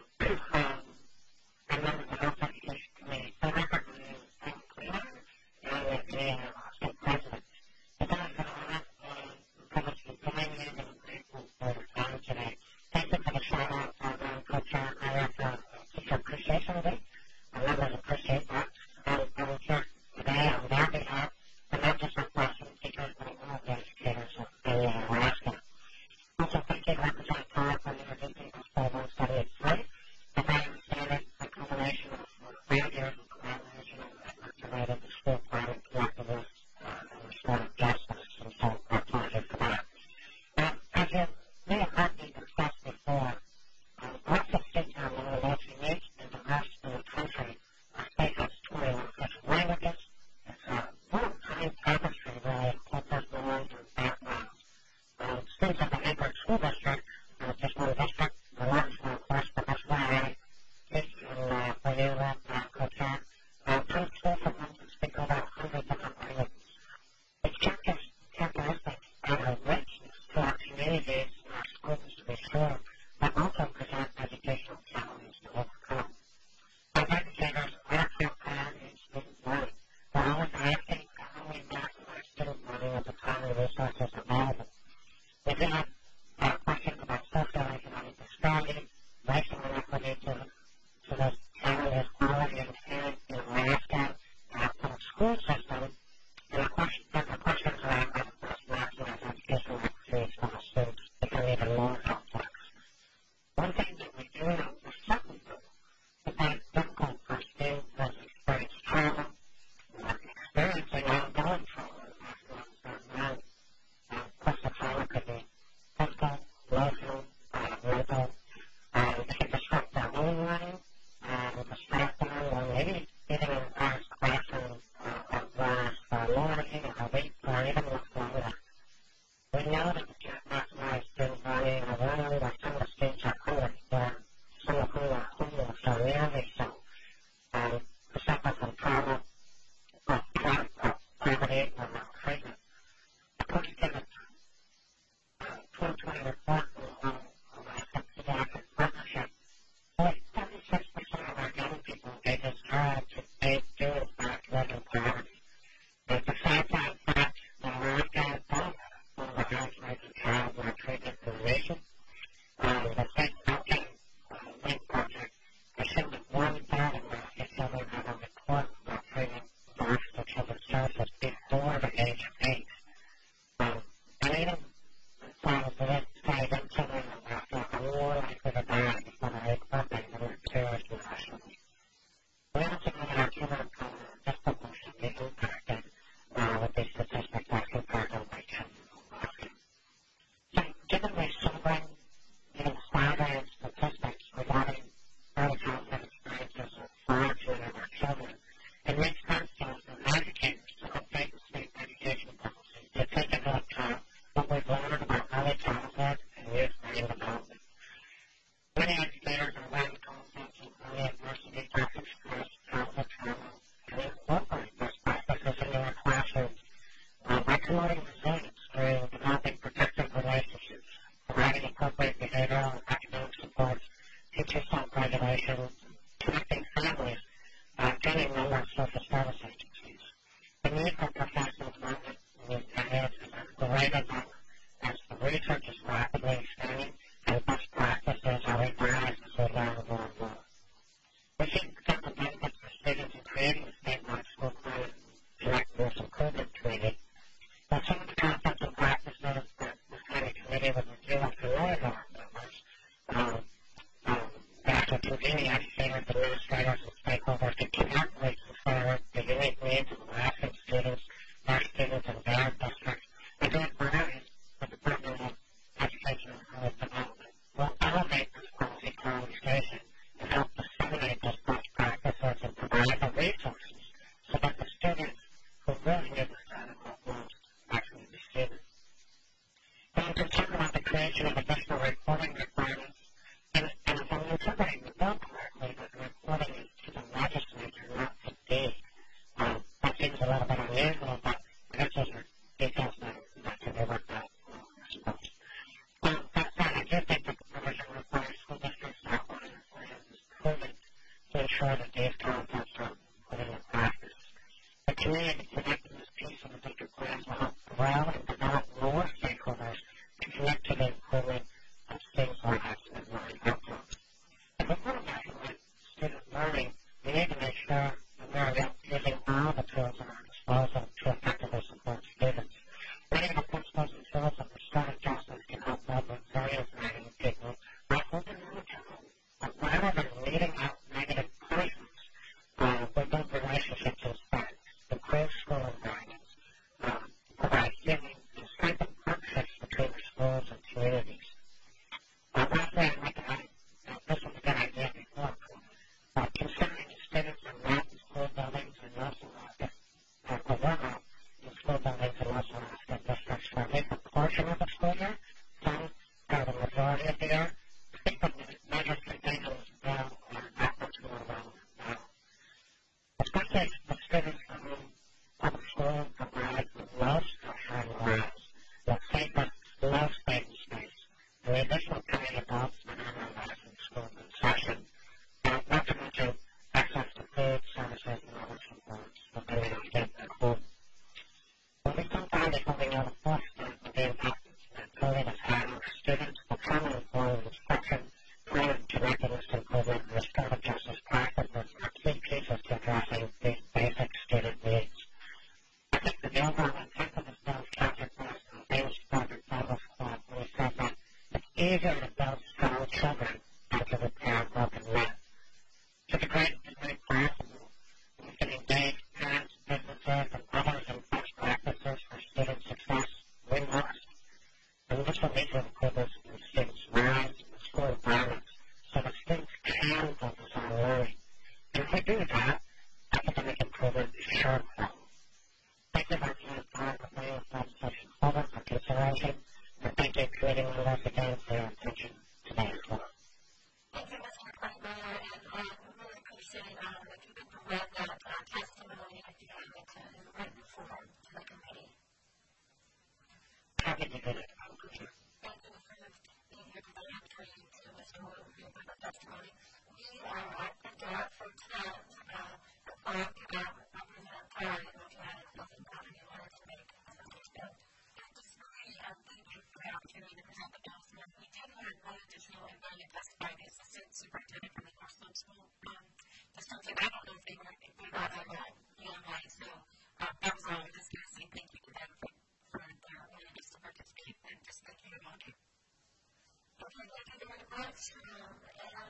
Speaker 5: um, I'm member of the Health Education Committee. For the record, my name is Tom Kleinmeyer, and I am the uh, state president. But then I'm going to ask uh, Professor Kleinmeyer, and I'm grateful for your time today. Thank you for the shout out, uh, Madam Co-Chair. I have uh, Teacher Appreciation Day. Our members appreciate that. Um, I will share today on their behalf, but not just our classroom teachers, but all of the educators of the uh, Alaska. Also, thank you to Representative Carr for introducing this program study at free. As I understand it, a combination of five years of collaboration and effort related to school climate collectivists uh, and restorative justice, and so I applaud you for that. Uh, as you may have heard me discuss before, uh, lots of states are one of the most unique and diverse in the country. Our state has twenty-one official languages. It's a full time tapestry, really, of cultures, norms, and backgrounds. Um, students at the neighborhood school district, uh, just one district, the largest one, of course, but that's where I teach in uh, for you, uh, Co-Chair. Uh, attend school for months and speak about one hundred different languages. Its characteristics add a richness to our communities and our schools, to be sure, but also present educational challenges to overcome. As educators, our top priority is student learning. We're always asking how we maximize student learning with the time and resources available. We do have uh, questions about socioeconomic disparity, racial inequity to, to this area of quality inherent in Alaska, uh, from the school system, and a question, the questions around, of course, maximize educational opportunities for the students become even more complex. One thing that we do know for certain, though, is that it's difficult for students who have experienced trauma, or experiencing ongoing trauma, as well as their mind. Uh, of course, the trauma could be physical, emotional, uh, mental. Uh, it can disrupt their own learning, uh, distract them, or maybe even embarrass classroom uh, that lasts for more, even a week, or even much longer. We know that we can't maximize student learning in a room where some of the students are homeless, or some of whom are homeless, or nearly so. Um, who suffer from trauma, or poverty, or maltreatment. According to the twenty twenty report on Alaska Pediatric Partnership, only seventy-six percent of our young people ages zero to eight do in fact live in poverty. And besides that fact, Alaska is one of the highest rates of child maltreatment in the nation. Um, the state Duncan uh, Link Project has shown that one also regulations connecting families uh, and a number of social service agencies. The need for professional development in these areas is as great as ever, as the research is rapidly expanding and best practices are revised as we learn more and more. We see potential benefits for students in creating a statewide school climate connected with improvement committee. But some of the concepts and practices that the county committee would review after knowing our members, um, um, Doctor Conveni educated administrators and stakeholders to carefully consider the unique needs of Alaskan students, our students, and their districts, and to advise the Department of Education and Early Development. We'll elevate this policy conversation and help disseminate those best practices and provide the resources so that the students who really need this adequate will actually receive it. I'm concerned about the creation of additional reporting requirements, and, and if I'm interpreting the bill correctly, that the reporting is to the legislature, not to D. Um, that seems a little bit unusual, but I guess those are details that, that can be worked out, I suppose. Well, that said, I do think that the provision requires school districts to outline their plans as prudent to ensure that these concepts are put into practice. The community connectedness piece of the district plans will help grow and develop more stakeholders to connect to the improvement of students' lives and learning outcomes. And before we evaluate student learning, we need to make sure that we are using all the tools at our disposal to effectively support students. Many of the principles and tools of restorative justice can help build resilience in young people by holding them accountable. But rather than leading out negative punishments, uh, we build relationships instead, improve school environments, um, provide healing, and strengthen partnerships between the schools and communities. Uh, lastly, I'd like to add, uh, this was a good idea before, uh, considering students are not in school buildings in North Alaska, uh, or were not in school buildings in North Alaska districts for at least a portion of the school year, some for the majority of the year. I think that the measures contained in this bill are not much more relevant now. Especially the students for whom public school provides low structure and lives, with safer, low state space, and the additional community adults that are otherwise in school in session, uh, not to mention access to food, services, and other supports that they may not get at home. But we still find it holding out a full step of the impact that COVID has had on our students, the common informed instruction, climate connectedness improvement, and restorative justice practices are key pieces to addressing these basic student needs. I think that the overall intent of this bill is captured best in James Frederick Douglass quote when he said that it's easier to build strong children than to repair broken men. To the great degree possible, we can engage parents, businesses, and others in best practices for student success. We must. And this will lead to improvements in students' lives and school environments so that students can focus on learning. And if we do that, academic improvement is sure to follow. Thank you for your time with me and legislation forward for consideration, and thank you, committee members, again for your attention today as well.
Speaker 1: Thank you, Mister McCartney, and uh, we really appreciate um, that you could provide that uh, testimony at the end of the written form to the committee.
Speaker 5: Happy to do it.
Speaker 1: Thank you for being here today and for you to Mister Overview of the testimony. We are at the door for tonight. Uh, the clerk um, Representative Terry, if you had anything that you wanted to make as a statement. Just really um, thank you for the opportunity to present the announcement. We did have one additional invited testify, the assistant superintendent from the Northland School um, District, and I don't know if they were if they were on the online, so um, that was all. I was just going to say thank you to them for, for their willingness to participate, and just thank you about it. Okay, thank you very much. Um, and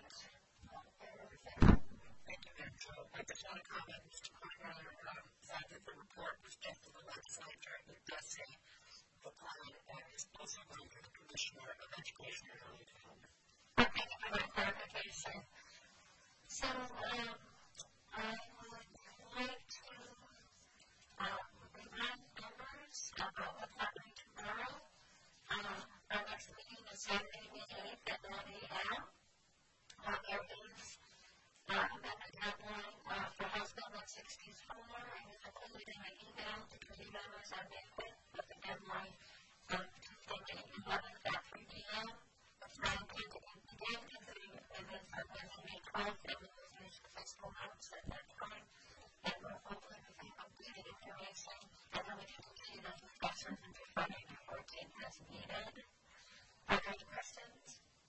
Speaker 3: Thank you, Mitch. So I just want to comment, Mister Carter, um, said that the report was sent to the legislature, and it does say the plan is also going to the Commissioner of Education and Early Development.
Speaker 1: thank you for that clarification. So, um, I would like to um, remind members about what's happening tomorrow. Um, our next meeting is Saturday, May eighth at nine a.m. Uh, there is uh, amendment deadline uh, for House Bill one sixty-four, and it's included in an email to committee members on May fifth with the deadline of Tuesday, May eleventh at three p.m. It's not intended to begin considering amendments on Wednesday, to May twelfth, and we will use the fiscal notes at that time, and we'll hopefully review completed information, and then we can continue those discussions until Friday the fourteenth as needed. Are there any questions?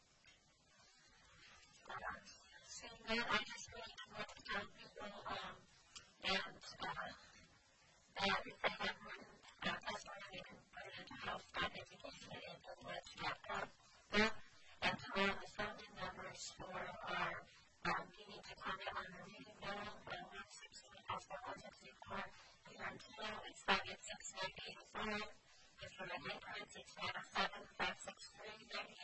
Speaker 1: Uh, seeing that, I just really want to tell people um, and uh, that if they have written uh, testimony, they can put it into health.education at infowatch dot gov. And to all the phone numbers for our um, meeting to comment on the reading bill, uh, one sixteen Hospital Emergency Report, here in Toledo, it's five eight six, nine eight five. If you're at Lakeland, it's nine oh seven, five six three, nine